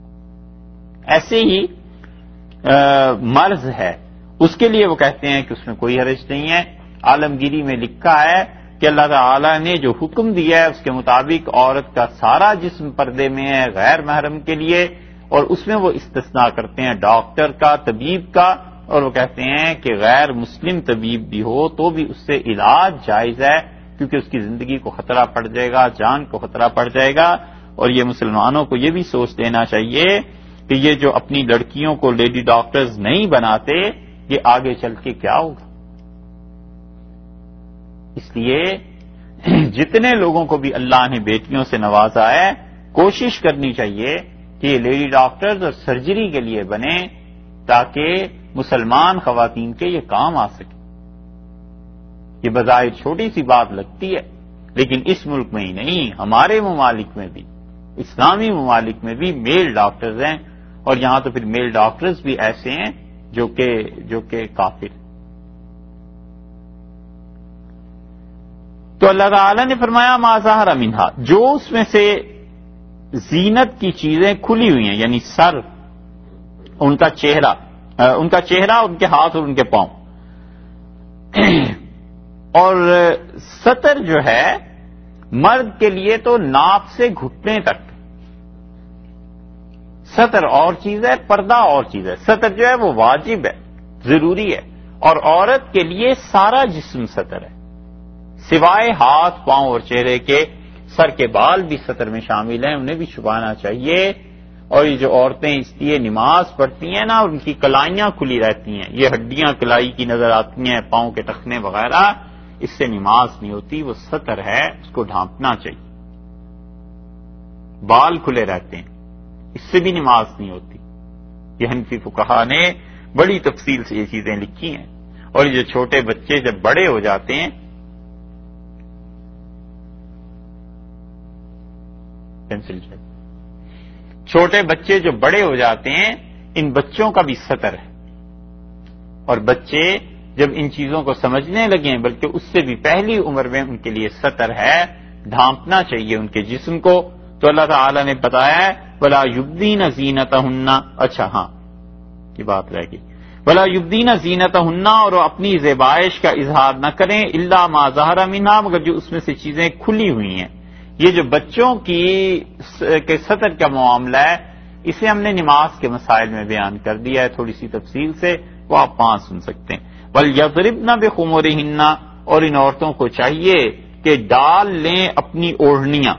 S1: ایسے ہی مرض ہے، اس کے لیے وہ کہتے ہیں کہ اس میں کوئی حرج نہیں ہے. عالمگیری میں لکھا ہے کہ اللہ تعالی نے جو حکم دیا ہے اس کے مطابق عورت کا سارا جسم پردے میں ہے غیر محرم کے لیے، اور اس میں وہ استثناء کرتے ہیں ڈاکٹر کا، طبیب کا، اور وہ کہتے ہیں کہ غیر مسلم طبیب بھی ہو تو بھی اس سے علاج جائز ہے کیونکہ اس کی زندگی کو خطرہ پڑ جائے گا، جان کو خطرہ پڑ جائے گا. اور یہ مسلمانوں کو یہ بھی سوچ لینا چاہیے کہ یہ جو اپنی لڑکیوں کو لیڈی ڈاکٹرز نہیں بناتے یہ آگے چل کے کیا ہوگا. اس لیے جتنے لوگوں کو بھی اللہ نے بیٹیوں سے نوازا ہے کوشش کرنی چاہیے کہ یہ لیڈی ڈاکٹرز اور سرجری کے لیے بنے تاکہ مسلمان خواتین کے یہ کام آ سکے. یہ بظاہر چھوٹی سی بات لگتی ہے لیکن اس ملک میں ہی نہیں ہمارے ممالک میں بھی، اسلامی ممالک میں بھی میل ڈاکٹرز ہیں، اور یہاں تو پھر میل ڈاکٹرز بھی ایسے ہیں جو کہ جو کہ کافر. تو اللہ تعالی نے فرمایا ما ظہر منہا، جو اس میں سے زینت کی چیزیں کھلی ہوئی ہیں، یعنی سر، ان کا چہرہ ان کا چہرہ ان کے ہاتھ اور ان کے پاؤں، اور سطر جو ہے مرد کے لیے تو ناف سے گھٹنے تک سطر اور چیز ہے، پردہ اور چیز ہے. سطر جو ہے وہ واجب ہے، ضروری ہے، اور عورت کے لیے سارا جسم سطر ہے سوائے ہاتھ، پاؤں اور چہرے کے. سر کے بال بھی سطر میں شامل ہیں، انہیں بھی چھپانا چاہیے. اور یہ جو عورتیں اس لیے نماز پڑھتی ہیں نا ان کی کلائیاں کھلی رہتی ہیں، یہ ہڈیاں کلائی کی نظر آتی ہیں، پاؤں کے ٹخنے وغیرہ، اس سے نماز نہیں ہوتی، وہ سطر ہے، اس کو ڈھانپنا چاہیے. بال کھلے رہتے ہیں، اس سے بھی نماز نہیں ہوتی. یہ حنفی فقہا نے بڑی تفصیل سے یہ چیزیں لکھی ہیں. اور یہ جو چھوٹے بچے جب بڑے ہو جاتے ہیں، پینسل چاہیے، چھوٹے بچے جو بڑے ہو جاتے ہیں ان بچوں کا بھی سطر ہے. اور بچے جب ان چیزوں کو سمجھنے لگیں بلکہ اس سے بھی پہلی عمر میں ان کے لیے سطر ہے، ڈھانپنا چاہیے ان کے جسم کو. تو اللہ تعالی نے بتایا ہے وَلَا يُبْدِينَ زِينَتَهُنَّ. اچھا ہاں یہ بات رہ گئی، وَلَا يُبْدِينَ زِينَتَهُنَّ، اور اپنی زیبائش کا اظہار نہ کریں، إِلَّا مَا ظَهَرَ مِنْهَا، مگر جو اس میں سے چیزیں کھلی ہوئی ہیں. یہ جو بچوں کی کے سطر کا معاملہ ہے اسے ہم نے نماز کے مسائل میں بیان کر دیا ہے تھوڑی سی تفصیل سے، وہ آپ وہاں سن سکتے ہیں. وَلْيَضْرِبْنَ بِخُمُرِهِنَّ، اور ان عورتوں کو چاہیے کہ ڈال لیں اپنی اوڑھنیاں.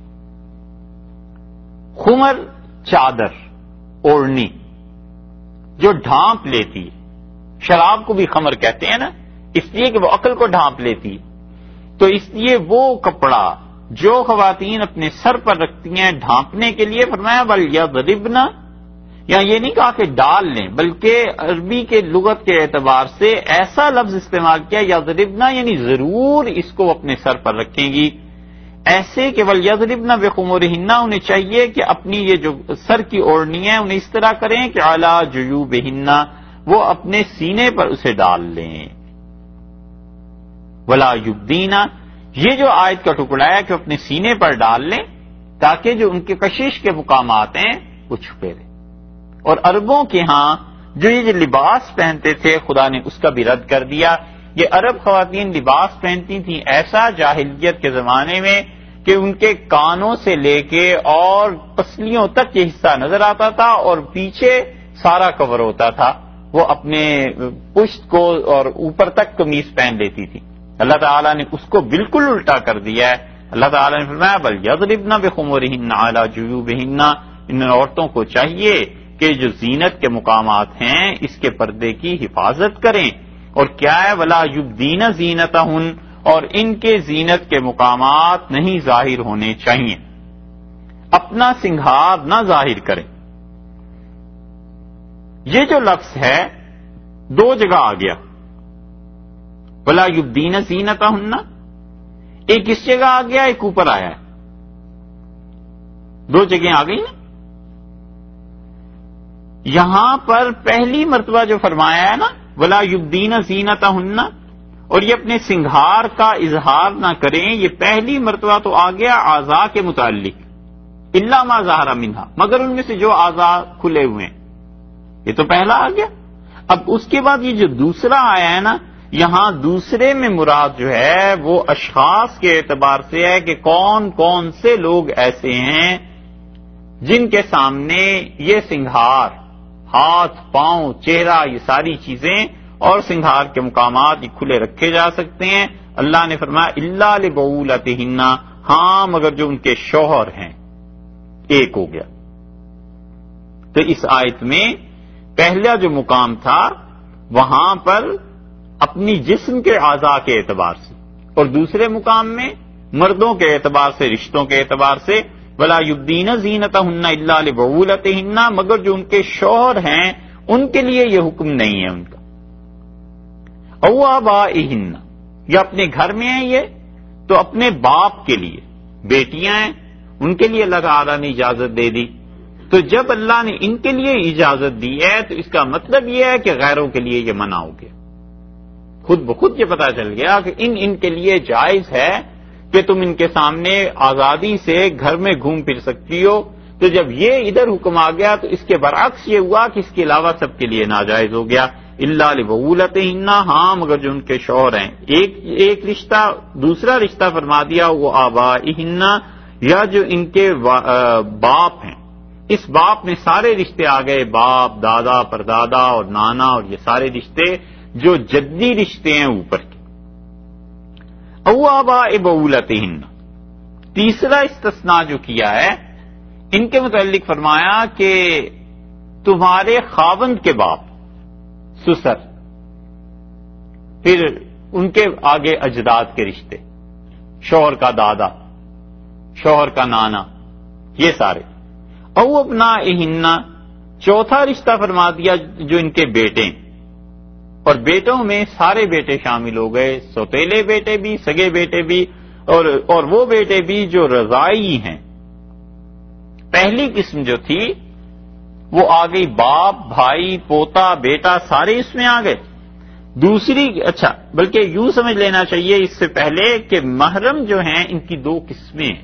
S1: خمر چادر، اوڑھنی جو ڈھانپ لیتی ہے. شراب کو بھی خمر کہتے ہیں نا، اس لیے کہ وہ عقل کو ڈھانپ لیتی ہے. تو اس لیے وہ کپڑا، جو خواتین اپنے سر پر رکھتی ہیں ڈھانپنے کے لیے، فرمایا وَلْيَضْرِبْنَ، یا یہ نہیں کہا کہ ڈال لیں، بلکہ عربی کے لغت کے اعتبار سے ایسا لفظ استعمال کیا یضربنا، یعنی ضرور اس کو اپنے سر پر رکھیں گی، ایسے کہ وَلْيَضْرِبْنَ بِخُمُرِهِنَّ، انہیں چاہیے کہ اپنی یہ جو سر کی اوڑھنی ہے انہیں اس طرح کریں کہ عَلَى جُيُوبِهِنَّ، وہ اپنے سینے پر اسے ڈال لیں۔ وَلَا يُبْدِينَ، یہ جو آیت کا ٹکڑا ہے کہ اپنے سینے پر ڈال لیں تاکہ جو ان کے کشش کے مقامات ہیں وہ چھپے رہیں۔ اور عربوں کے ہاں جو یہ جو لباس پہنتے تھے خدا نے اس کا بھی رد کر دیا۔ یہ عرب خواتین لباس پہنتی تھیں ایسا جاہلیت کے زمانے میں کہ ان کے کانوں سے لے کے اور پسلیوں تک یہ حصہ نظر آتا تھا اور پیچھے سارا کور ہوتا تھا، وہ اپنے پشت کو اور اوپر تک قمیص پہن لیتی تھی۔ اللہ تعالیٰ نے اس کو بالکل الٹا کر دیا ہے۔ اللہ تعالیٰ نے فرمایا وَلْيَضْرِبْنَ بِخُمُرِهِنَّ عَلَى جُيُوبِهِنَّ، ان عورتوں کو چاہیے کہ جو زینت کے مقامات ہیں اس کے پردے کی حفاظت کریں، اور کیا ہے وَلَا يُبْدِينَ زِينَتَهُنَّ، اور ان کے زینت کے مقامات نہیں ظاہر ہونے چاہیے، اپنا سنگھار نہ ظاہر کریں۔ یہ جو لفظ ہے دو جگہ آ گیا، وَلَا يُبْدِينَ زِينَتَهُنَّ، ایک اس جگہ آ گیا ایک اوپر آیا ہے، دو جگہیں آ گئی نا۔ یہاں پر پہلی مرتبہ جو فرمایا ہے نا وَلَا يُبْدِينَ زِينَتَهُنَّ، اور یہ اپنے سنگھار کا اظہار نہ کریں، یہ پہلی مرتبہ تو آ گیا اعضاء کے متعلق، اِلَّا مَا ظَهَرَ مِنْهَا، مگر ان میں سے جو اعضاء کھلے ہوئے ہیں، یہ تو پہلا آ گیا۔ اب اس کے بعد یہ جو دوسرا آیا ہے نا، یہاں دوسرے میں مراد جو ہے وہ اشخاص کے اعتبار سے ہے کہ کون کون سے لوگ ایسے ہیں جن کے سامنے یہ سنگھار، ہاتھ، پاؤں، چہرہ، یہ ساری چیزیں اور سنگھار کے مقامات یہ کھلے رکھے جا سکتے ہیں۔ اللہ نے فرمایا اِلَّا لِبُعُولَتِهِنَّ، ہاں مگر جو ان کے شوہر ہیں، ایک ہو گیا۔ تو اس آیت میں پہلا جو مقام تھا وہاں پر اپنی جسم کے اعضاء کے اعتبار سے، اور دوسرے مقام میں مردوں کے اعتبار سے، رشتوں کے اعتبار سے وَلَا يُبْدِينَ زِينَتَهُنَّ إِلَّا لِبُعُولَتِهِنَّ، مگر جو ان کے شوہر ہیں ان کے لیے یہ حکم نہیں ہے ان کا۔ أَوْ آبَائِهِنَّ، یا اپنے گھر میں ہیں یہ تو اپنے باپ کے لیے، بیٹیاں ہیں ان کے لیے اللہ تعالیٰ نے اجازت دے دی، تو جب اللہ نے ان کے لیے اجازت دی ہے تو اس کا مطلب یہ ہے کہ غیروں کے لیے یہ منع ہو گیا۔ خود بخود یہ پتا چل گیا کہ ان ان کے لیے جائز ہے کہ تم ان کے سامنے آزادی سے گھر میں گھوم پھر سکتی ہو، تو جب یہ ادھر حکم آ گیا تو اس کے برعکس یہ ہوا کہ اس کے علاوہ سب کے لیے ناجائز ہو گیا۔ اِلَّا لِبُعُولَتِهِنَّ، ہاں مگر جو ان کے شوہر ہیں، ایک ایک رشتہ، دوسرا رشتہ فرما دیا وہ آبائِهِنَّ، یا جو ان کے باپ ہیں، اس باپ میں سارے رشتے آ گئے، باپ، دادا، پردادا اور نانا، اور یہ سارے رشتے جو جدی رشتے ہیں اوپر کے۔ او آباء بعولتہن، تیسرا استثناء جو کیا ہے ان کے متعلق فرمایا کہ تمہارے خاوند کے باپ، سسر، پھر ان کے آگے اجداد کے رشتے، شوہر کا دادا، شوہر کا نانا، یہ سارے۔ او ابنائہن، چوتھا رشتہ فرما دیا جو ان کے بیٹے ہیں، اور بیٹوں میں سارے بیٹے شامل ہو گئے، سوتیلے بیٹے بھی، سگے بیٹے بھی، اور اور وہ بیٹے بھی جو رضائی ہیں۔ پہلی قسم جو تھی وہ آ گئی باپ، بھائی، پوتا، بیٹا، سارے اس میں آ گئے۔ دوسری، اچھا بلکہ یوں سمجھ لینا چاہیے اس سے پہلے کہ محرم جو ہیں ان کی دو قسمیں ہیں۔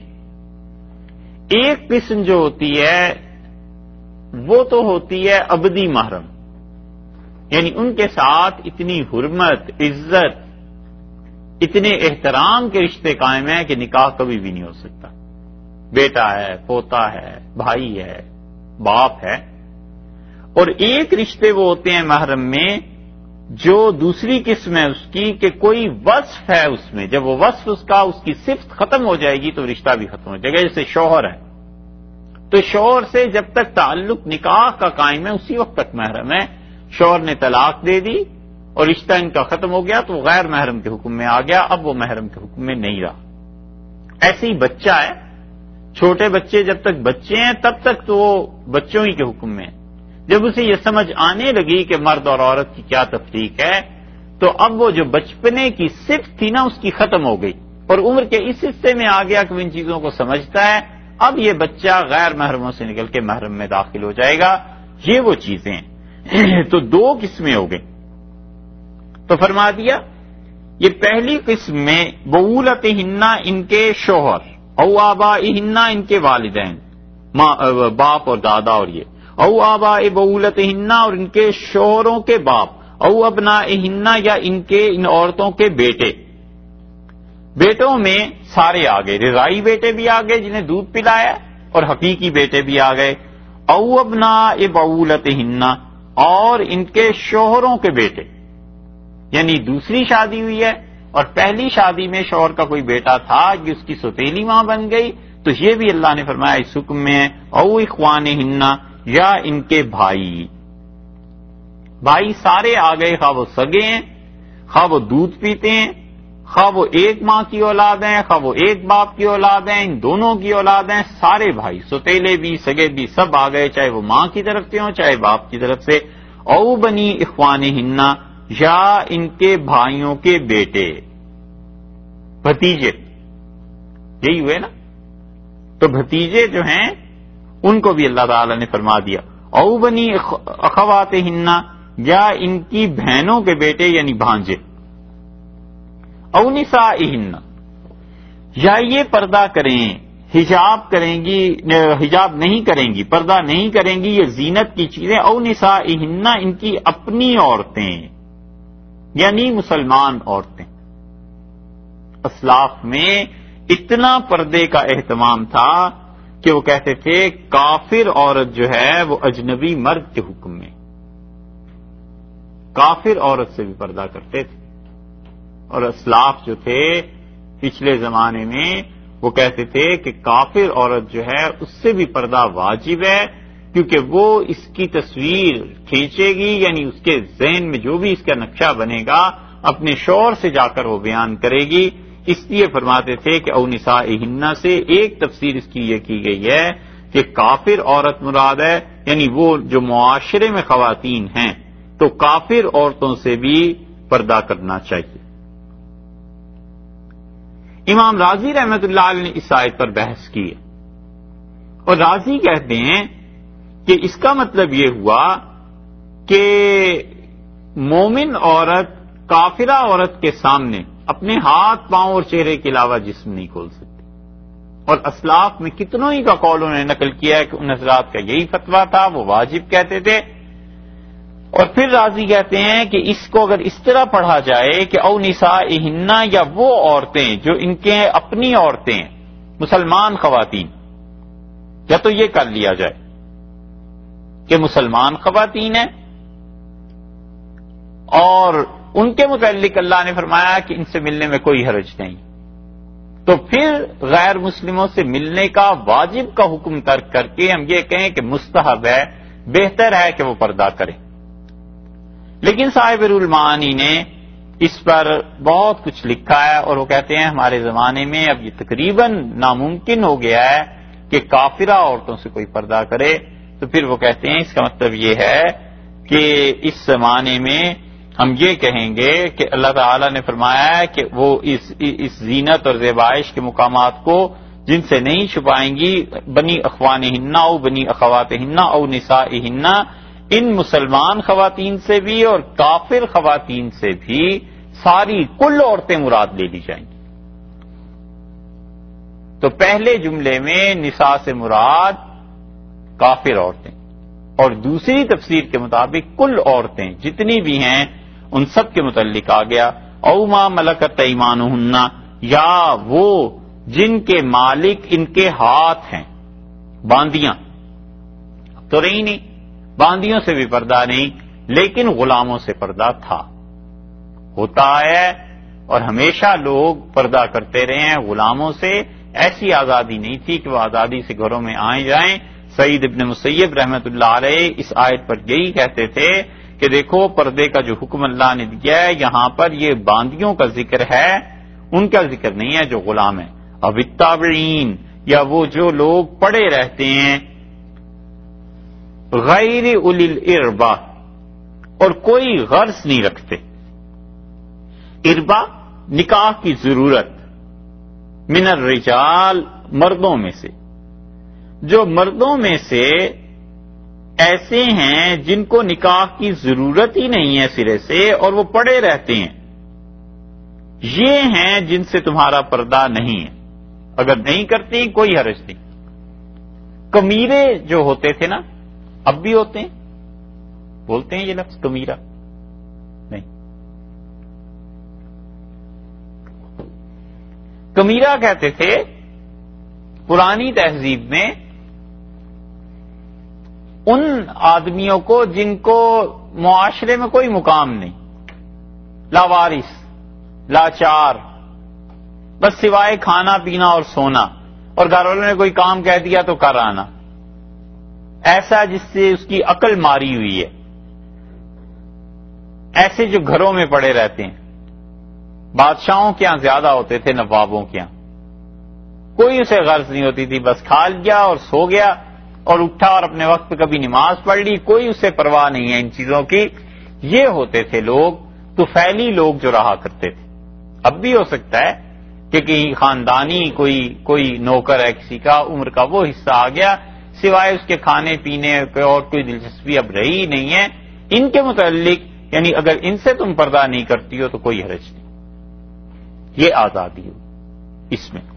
S1: ایک قسم جو ہوتی ہے وہ تو ہوتی ہے ابدی محرم، یعنی ان کے ساتھ اتنی حرمت، عزت، اتنے احترام کے رشتے قائم ہیں کہ نکاح کبھی بھی نہیں ہو سکتا۔ بیٹا ہے، پوتا ہے، بھائی ہے، باپ ہے۔ اور ایک رشتے وہ ہوتے ہیں محرم میں جو دوسری قسم ہے اس کی کہ کوئی وصف ہے اس میں، جب وہ وصف اس کا، اس کی صفت ختم ہو جائے گی تو رشتہ بھی ختم ہو جائے گا، جیسے شوہر ہے تو شوہر سے جب تک تعلق نکاح کا قائم ہے اسی وقت تک محرم ہے۔ شوہر نے طلاق دے دی اور رشتہ ان کا ختم ہو گیا تو وہ غیر محرم کے حکم میں آ گیا، اب وہ محرم کے حکم میں نہیں رہا۔ ایسے ہی بچہ ہے، چھوٹے بچے جب تک بچے ہیں تب تک تو وہ بچوں ہی کے حکم میں ہے. جب اسے یہ سمجھ آنے لگی کہ مرد اور عورت کی کیا تفریق ہے تو اب وہ جو بچپنے کی صفت تھی نا اس کی ختم ہو گئی اور عمر کے اس حصے میں آ گیا کہ وہ ان چیزوں کو سمجھتا ہے. اب یہ بچہ غیر محرموں سے نکل کے محرم میں داخل ہو جائے گا. یہ وہ چیزیں ہیں. تو دو قسمیں ہو گئی. تو فرما دیا یہ پہلی قسم میں بؤولتہن ان کے شوہر، او آبائہن ان کے والدین، باپ اور دادا، اور یہ او آباء بؤولتہن اور ان کے شوہروں کے باپ، او ابنائہن یا ان کے ان عورتوں کے بیٹے. بیٹوں میں سارے آ گئے، رضائی بیٹے بھی آ گئے جنہیں دودھ پلایا اور حقیقی بیٹے بھی آ گئے. او ابناء بؤولتہن اور ان کے شوہروں کے بیٹے، یعنی دوسری شادی ہوئی ہے اور پہلی شادی میں شوہر کا کوئی بیٹا تھا کہ اس کی سوتیلی ماں بن گئی تو یہ بھی اللہ نے فرمایا اس حکم میں ہے. او اخوانہن یا ان کے بھائی. بھائی سارے آ گئے، خواہ وہ سگے ہیں، خواہ وہ دودھ پیتے ہیں، خواہ وہ ایک ماں کی اولاد ہیں، خواہ وہ ایک باپ کی اولاد ہیں، ان دونوں کی اولاد ہیں، سارے بھائی سوتیلے بھی سگے بھی سب آ گئے، چاہے وہ ماں کی طرف سے ہوں چاہے باپ کی طرف سے. او بنی اخوانہن یا ان کے بھائیوں کے بیٹے، بھتیجے، یہی ہوئے نا. تو بھتیجے جو ہیں ان کو بھی اللہ تعالی نے فرما دیا. او بنی اخواتہن یا ان کی بہنوں کے بیٹے یعنی بھانجے. او نسائہن یا یہ پردہ کریں، حجاب کریں گی، حجاب نہیں کریں گی، پردہ نہیں کریں گی، یہ زینت کی چیزیں. او نسائہن ان کی اپنی عورتیں یعنی مسلمان عورتیں. اسلاف میں اتنا پردے کا اہتمام تھا کہ وہ کہتے تھے کافر عورت جو ہے وہ اجنبی مرد کے حکم میں، کافر عورت سے بھی پردہ کرتے تھے. اور اسلاف جو تھے پچھلے زمانے میں وہ کہتے تھے کہ کافر عورت جو ہے اس سے بھی پردہ واجب ہے کیونکہ وہ اس کی تصویر کھینچے گی، یعنی اس کے ذہن میں جو بھی اس کا نقشہ بنے گا اپنے شوہر سے جا کر وہ بیان کرے گی. اس لیے فرماتے تھے کہ او نسائہن سے ایک تفسیر اس کی یہ کی گئی ہے کہ کافر عورت مراد ہے، یعنی وہ جو معاشرے میں خواتین ہیں تو کافر عورتوں سے بھی پردہ کرنا چاہیے. امام راضی رحمت اللہ علیہ نے اس آیت پر بحث کی ہے اور راضی کہتے ہیں کہ اس کا مطلب یہ ہوا کہ مومن عورت کافرہ عورت کے سامنے اپنے ہاتھ پاؤں اور چہرے کے علاوہ جسم نہیں کھول سکتی. اور اسلاف میں کتنوں ہی کا قول انہوں نے نقل کیا ہے کہ ان حضرات کا یہی فتویٰ تھا، وہ واجب کہتے تھے. اور پھر راضی کہتے ہیں کہ اس کو اگر اس طرح پڑھا جائے کہ او نسائہن یا وہ عورتیں جو ان کے اپنی عورتیں ہیں مسلمان خواتین، یا تو یہ کر لیا جائے کہ مسلمان خواتین ہیں اور ان کے متعلق اللہ نے فرمایا کہ ان سے ملنے میں کوئی حرج نہیں، تو پھر غیر مسلموں سے ملنے کا واجب کا حکم ترک کر کے ہم یہ کہیں کہ مستحب ہے، بہتر ہے کہ وہ پردہ کریں. لیکن صاحب روح المعانی نے اس پر بہت کچھ لکھا ہے اور وہ کہتے ہیں ہمارے زمانے میں اب یہ تقریباً ناممکن ہو گیا ہے کہ کافرہ عورتوں سے کوئی پردہ کرے. تو پھر وہ کہتے ہیں اس کا مطلب یہ ہے کہ اس زمانے میں ہم یہ کہیں گے کہ اللہ تعالی نے فرمایا ہے کہ وہ اس اس زینت اور زیبائش کے مقامات کو جن سے نہیں چھپائیں گی، بنی اخوانہن او بنی اخواتہن او نسائہن، ان مسلمان خواتین سے بھی اور کافر خواتین سے بھی ساری کل عورتیں مراد لے لی جائیں گی. تو پہلے جملے میں نساء سے مراد کافر عورتیں اور دوسری تفسیر کے مطابق کل عورتیں جتنی بھی ہیں ان سب کے متعلق آ گیا. او ما ملکت ایمانہن یا وہ جن کے مالک ان کے ہاتھ ہیں، باندیاں اب تو رہی نہیں، باندیوں سے بھی پردہ نہیں، لیکن غلاموں سے پردہ تھا، ہوتا ہے اور ہمیشہ لوگ پردہ کرتے رہے ہیں. غلاموں سے ایسی آزادی نہیں تھی کہ وہ آزادی سے گھروں میں آئے جائیں. سعید ابن مسیب رحمت اللہ علیہ اس آیت پر یہی کہتے تھے کہ دیکھو پردے کا جو حکم اللہ نے دیا ہے یہاں پر یہ باندیوں کا ذکر ہے، ان کا ذکر نہیں ہے جو غلام ہیں. اب التابعین یا وہ جو لوگ پڑے رہتے ہیں غیر اولی الاربا اور کوئی غرض نہیں رکھتے. اربا نکاح کی ضرورت، من الرجال مردوں میں سے، جو مردوں میں سے ایسے ہیں جن کو نکاح کی ضرورت ہی نہیں ہے سرے سے اور وہ پڑے رہتے ہیں، یہ ہیں جن سے تمہارا پردہ نہیں ہے. اگر نہیں کرتے کوئی حرج نہیں. کمیرے جو ہوتے تھے نا، اب بھی ہوتے ہیں، بولتے ہیں یہ لفظ کمیرہ نہیں. کمیرہ کہتے تھے پرانی تہذیب میں ان آدمیوں کو جن کو معاشرے میں کوئی مقام نہیں، لاوارث، لاچار، بس سوائے کھانا پینا اور سونا، اور گھر والوں نے کوئی کام کہہ دیا تو کر آنا، ایسا جس سے اس کی عقل ماری ہوئی ہے. ایسے جو گھروں میں پڑے رہتے ہیں، بادشاہوں کے ہاں زیادہ ہوتے تھے، نوابوں کے ہاں کوئی اسے غرض نہیں ہوتی تھی، بس کھا لیا اور سو گیا اور اٹھا اور اپنے وقت پہ کبھی نماز پڑھ لی، کوئی اسے پرواہ نہیں ہے ان چیزوں کی. یہ ہوتے تھے لوگ تو فیلی لوگ جو رہا کرتے تھے. اب بھی ہو سکتا ہے کہ کہیں خاندانی کوئی کوئی نوکر ہے کسی کا، عمر کا وہ حصہ آ گیا، سوائے اس کے کھانے پینے پہ اور کوئی دلچسپی اب رہی نہیں ہے. ان کے متعلق یعنی اگر ان سے تم پردہ نہیں کرتی ہو تو کوئی حرج نہیں. یہ آزادی ہو اس میں.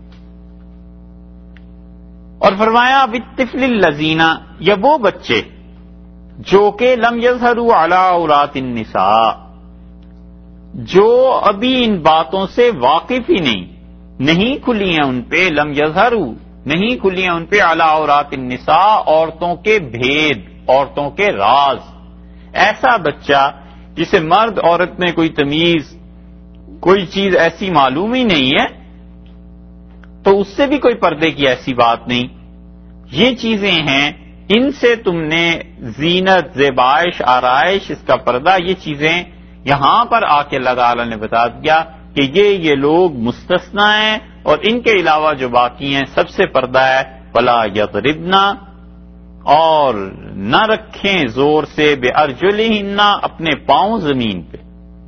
S1: اور فرمایا بالطفل الذین، یا وہ بچے جو کہ لم یظہروا علی عورات النساء، جو ابھی ان باتوں سے واقف ہی نہیں نہیں کھلی ہیں ان پہ، لم یظہروا نہیں کھلی ہیں ان پہ علی عورات النساء عورتوں کے بھید، عورتوں کے راز. ایسا بچہ جسے مرد عورت میں کوئی تمیز کوئی چیز ایسی معلوم ہی نہیں ہے تو اس سے بھی کوئی پردے کی ایسی بات نہیں. یہ چیزیں ہیں، ان سے تم نے زینت، زیبائش، آرائش، اس کا پردہ، یہ چیزیں یہاں پر آ کے اللہ تعالی نے بتا دیا کہ یہ یہ لوگ مستثنا ہیں اور ان کے علاوہ جو باقی ہیں سب سے پردہ ہے. ولا یضربنا، اور نہ رکھیں زور سے، بے ارجلہن، اپنے پاؤں زمین پہ.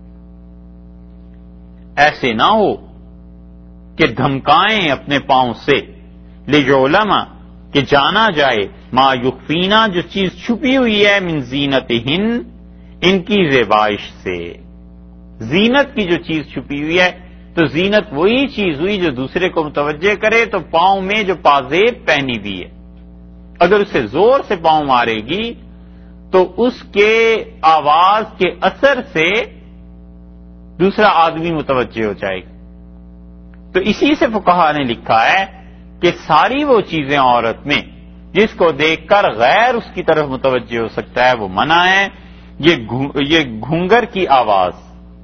S1: ایسے نہ ہو کہ دھمکائیں اپنے پاؤں سے، لیعلم، کہ جانا جائے، ما یخفینا، جو چیز چھپی ہوئی ہے، من زینتہن، ان کی زیبائش سے. زینت کی جو چیز چھپی ہوئی ہے تو زینت وہی چیز ہوئی جو دوسرے کو متوجہ کرے. تو پاؤں میں جو پازیب پہنی ہوئی ہے اگر اسے زور سے پاؤں مارے گی تو اس کے آواز کے اثر سے دوسرا آدمی متوجہ ہو جائے گا. تو اسی سے فقہا نے لکھا ہے کہ ساری وہ چیزیں عورت میں جس کو دیکھ کر غیر اس کی طرف متوجہ ہو سکتا ہے وہ منع ہے. یہ گھونگر کی آواز،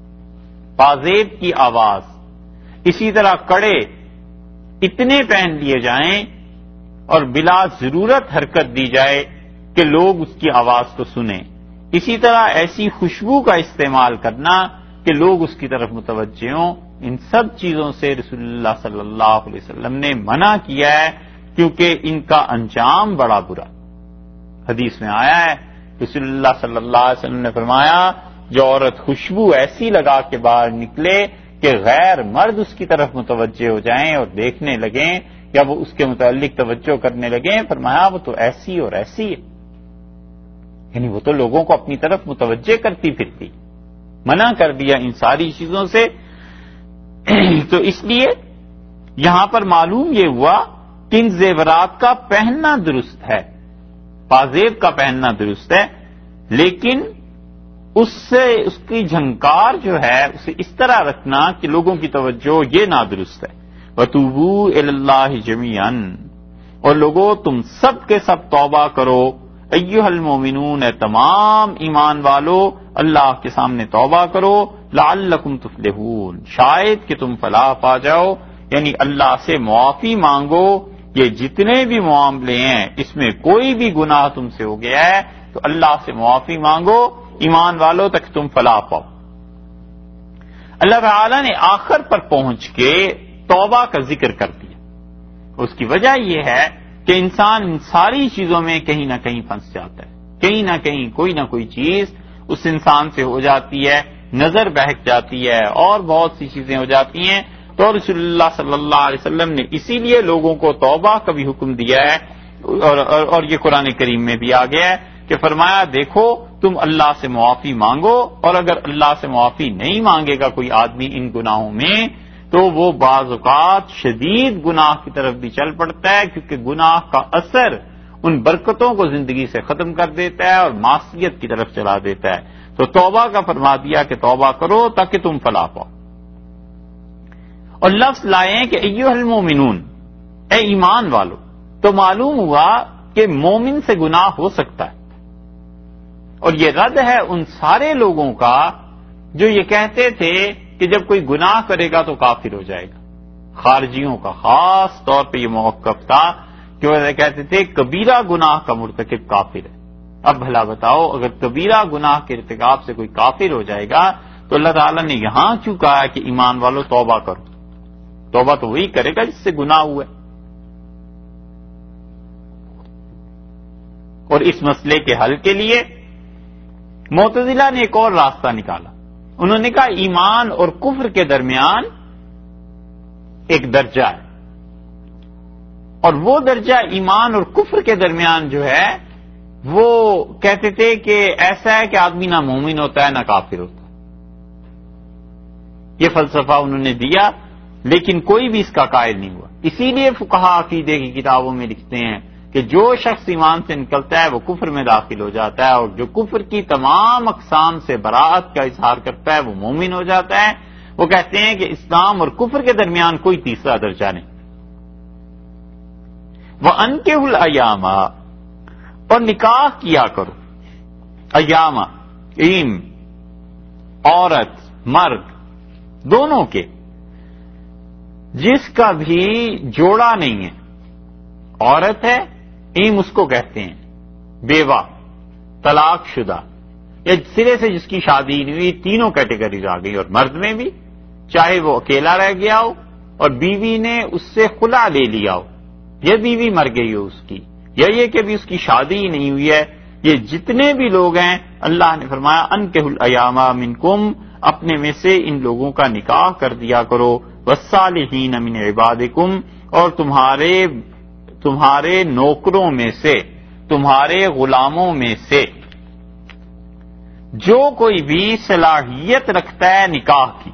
S1: پازیب کی آواز، اسی طرح کڑے اتنے پہن لیے جائیں اور بلا ضرورت حرکت دی جائے کہ لوگ اس کی آواز کو سنیں. اسی طرح ایسی خوشبو کا استعمال کرنا کہ لوگ اس کی طرف متوجہ ہوں. ان سب چیزوں سے رسول اللہ صلی اللہ علیہ وسلم نے منع کیا ہے کیونکہ ان کا انجام بڑا برا. حدیث میں آیا ہے رسول اللہ صلی اللہ علیہ وسلم نے فرمایا جو عورت خوشبو ایسی لگا کے باہر نکلے کہ غیر مرد اس کی طرف متوجہ ہو جائیں اور دیکھنے لگیں یا وہ اس کے متعلق توجہ کرنے لگیں، فرمایا وہ تو ایسی اور ایسی ہے، یعنی وہ تو لوگوں کو اپنی طرف متوجہ کرتی پھرتی. منع کر دیا ان ساری چیزوں سے. تو اس لیے یہاں پر معلوم یہ ہوا کہ ان زیورات کا پہننا درست ہے، پازیب کا پہننا درست ہے، لیکن اس سے اس کی جھنکار جو ہے اسے اس طرح رکھنا کہ لوگوں کی توجہ یہ نادرست ہے. وَتُوبُوا إِلَى اللَّهِ جَمِيعًا، اور لوگوں تم سب کے سب توبہ کرو، ایھا المومنون، تمام ایمان والو اللہ کے سامنے توبہ کرو، لعلکم تفلحون، شاید کہ تم فلاح پا جاؤ، یعنی اللہ سے معافی مانگو. یہ جتنے بھی معاملے ہیں اس میں کوئی بھی گناہ تم سے ہو گیا ہے تو اللہ سے معافی مانگو، ایمان والوں تک تم فلاح پاؤ. اللہ تعالی نے آخر پر پہنچ کے توبہ کا ذکر کر دیا. اس کی وجہ یہ ہے کہ انسان ان ساری چیزوں میں کہیں نہ کہیں پھنس جاتا ہے، کہیں نہ کہیں کوئی نہ کوئی چیز اس انسان سے ہو جاتی ہے، نظر بہک جاتی ہے اور بہت سی چیزیں ہو جاتی ہیں. تو رسول اللہ صلی اللہ علیہ وسلم نے اسی لیے لوگوں کو توبہ کا بھی حکم دیا ہے، اور, اور, اور یہ قرآن کریم میں بھی آ گیا ہے کہ فرمایا دیکھو تم اللہ سے معافی مانگو، اور اگر اللہ سے معافی نہیں مانگے گا کوئی آدمی ان گناہوں میں تو وہ بعض اوقات شدید گناہ کی طرف بھی چل پڑتا ہے، کیونکہ گناہ کا اثر ان برکتوں کو زندگی سے ختم کر دیتا ہے اور معصیت کی طرف چلا دیتا ہے. تو توبہ کا فرما دیا کہ توبہ کرو تاکہ تم فلاح پاؤ. اور لفظ لائے ہیں کہ ایھا المومنون، اے ایمان والو. تو معلوم ہوا کہ مومن سے گناہ ہو سکتا ہے، اور یہ رد ہے ان سارے لوگوں کا جو یہ کہتے تھے کہ جب کوئی گناہ کرے گا تو کافر ہو جائے گا. خارجیوں کا خاص طور پہ یہ موقف تھا کہ وہ کہتے تھے کبیرہ گناہ کا مرتکب کافر ہے. اب بھلا بتاؤ، اگر کبیرہ گناہ کے ارتکاب سے کوئی کافر ہو جائے گا تو اللہ تعالیٰ نے یہاں کیوں کہا کہ ایمان والو توبہ کرو؟ توبہ تو وہی کرے گا جس سے گناہ ہوا ہے. اور اس مسئلے کے حل کے لیے معتزلہ نے ایک اور راستہ نکالا. انہوں نے کہا ایمان اور کفر کے درمیان ایک درجہ ہے، اور وہ درجہ ایمان اور کفر کے درمیان جو ہے وہ کہتے تھے کہ ایسا ہے کہ آدمی نہ مومن ہوتا ہے نہ کافر ہوتا ہے. یہ فلسفہ انہوں نے دیا، لیکن کوئی بھی اس کا قائل نہیں ہوا. اسی لیے فقہا عقیدے کی کتابوں میں لکھتے ہیں کہ جو شخص ایمان سے نکلتا ہے وہ کفر میں داخل ہو جاتا ہے، اور جو کفر کی تمام اقسام سے براءت کا اظہار کرتا ہے وہ مومن ہو جاتا ہے. وہ کہتے ہیں کہ اسلام اور کفر کے درمیان کوئی تیسرا درجہ نہیں. وَأَنكِحُوا الْأَيَامَ، اور نکاح کیا کرو. ایام ایم، عورت مرد دونوں کے، جس کا بھی جوڑا نہیں ہے. عورت ہے، ایم اس کو کہتے ہیں بیوہ، طلاق شدہ، یا سرے سے جس کی شادی نہیں ہوئی. تینوں کیٹیگریز آ گئی. اور مرد میں بھی، چاہے وہ اکیلا رہ گیا ہو اور بیوی نے اس سے خلا لے لیا ہو، یا بیوی مر گئی ہو اس کی، یا یہ کہ بھی اس کی شادی ہی نہیں ہوئی ہے. یہ جتنے بھی لوگ ہیں اللہ نے فرمایا انکحوا الایام منکم، اپنے میں سے ان لوگوں کا نکاح کر دیا کرو. والصالحین من عبادکم، اور تمہارے تمہارے نوکروں میں سے، تمہارے غلاموں میں سے جو کوئی بھی صلاحیت رکھتا ہے نکاح کی،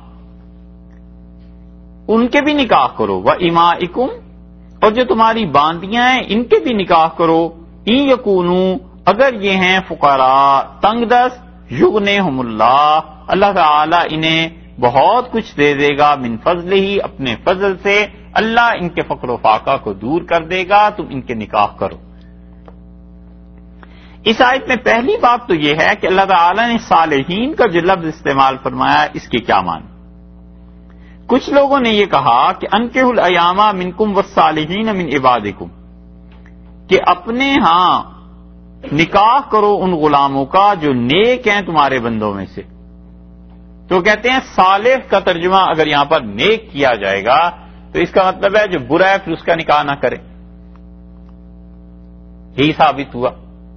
S1: ان کے بھی نکاح کرو. وامائکم، اور جو تمہاری باندیاں ہیں ان کے بھی نکاح کرو. ان یکونوا، اگر یہ ہیں فقراء تنگ دست، یغنیہم اللہ، اللہ تعالی انہیں بہت کچھ دے دے گا، من فضل ہی، اپنے فضل سے. اللہ ان کے فقر و فاقہ کو دور کر دے گا، تم ان کے نکاح کرو. اس آیت میں پہلی بات تو یہ ہے کہ اللہ تعالی نے صالحین کا جو لفظ استعمال فرمایا اس کے کیا معنی. کچھ لوگوں نے یہ کہا کہ انکحوا الایام منکم والصالحین من عبادکم، کہ اپنے ہاں نکاح کرو ان غلاموں کا جو نیک ہیں تمہارے بندوں میں سے. تو کہتے ہیں صالح کا ترجمہ اگر یہاں پر نیک کیا جائے گا تو اس کا مطلب ہے جو برا ہے پھر اس کا نکاح نہ کرے. یہی ثابت ہوا.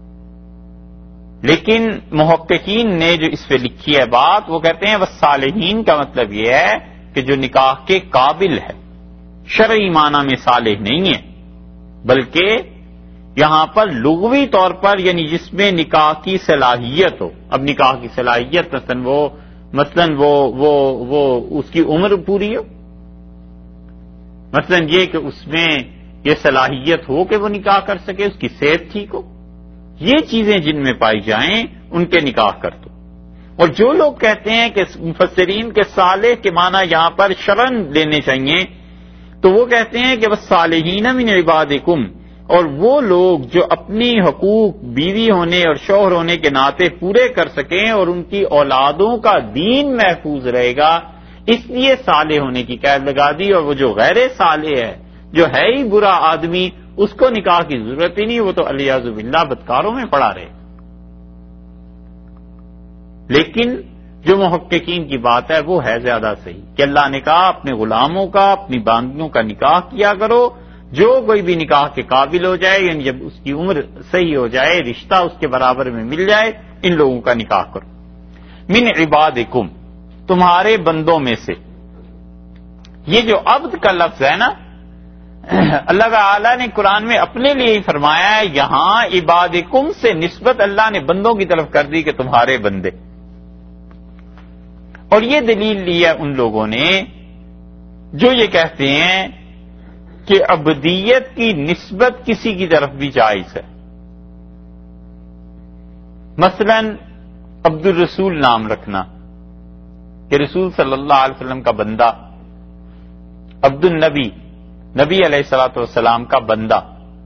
S1: لیکن محققین نے جو اس پہ لکھی ہے بات، وہ کہتے ہیں والصالحین کا مطلب یہ ہے کہ جو نکاح کے قابل ہے. شرعی معنی میں صالح نہیں ہے، بلکہ یہاں پر لغوی طور پر یعنی جس میں نکاح کی صلاحیت ہو. اب نکاح کی صلاحیت مثلاً وہ مثلاً وہ وہ وہ اس کی عمر پوری ہو، مثلاً یہ کہ اس میں یہ صلاحیت ہو کہ وہ نکاح کر سکے، اس کی صحت ٹھیک ہو. یہ چیزیں جن میں پائی جائیں ان کے نکاح کر دو. اور جو لوگ کہتے ہیں کہ مفسرین کے صالح کے معنی یہاں پر شرعاً لینے چاہیے، تو وہ کہتے ہیں کہ والصالحین من عبادکم، اور وہ لوگ جو اپنی حقوق بیوی ہونے اور شوہر ہونے کے ناطے پورے کر سکیں اور ان کی اولادوں کا دین محفوظ رہے گا، اس لیے صالح ہونے کی قید لگا دی. اور وہ جو غیر صالح ہے، جو ہے ہی برا آدمی، اس کو نکاح کی ضرورت ہی نہیں، وہ تو الیاذ باللہ بدکاروں میں پڑا رہے. لیکن جو محققین کی بات ہے وہ ہے زیادہ صحیح کہ اللہ نے کہا اپنے غلاموں کا اپنی باندیوں کا نکاح کیا کرو، جو کوئی بھی نکاح کے قابل ہو جائے، یعنی جب اس کی عمر صحیح ہو جائے، رشتہ اس کے برابر میں مل جائے، ان لوگوں کا نکاح کرو۔ من عبادکم، تمہارے بندوں میں سے۔ یہ جو عبد کا لفظ ہے نا، اللہ تعالی نے قرآن میں اپنے لیے ہی فرمایا ہے، یہاں عبادکم سے نسبت اللہ نے بندوں کی طرف کر دی کہ تمہارے بندے۔ اور یہ دلیل لی ہے ان لوگوں نے جو یہ کہتے ہیں کہ عبدیت کی نسبت کسی کی طرف بھی جائز ہے۔ مثلا عبد الرسول نام رکھنا کہ رسول صلی اللہ علیہ وسلم کا بندہ، عبد النبی، نبی علیہ الصلوۃ والسلام کا بندہ۔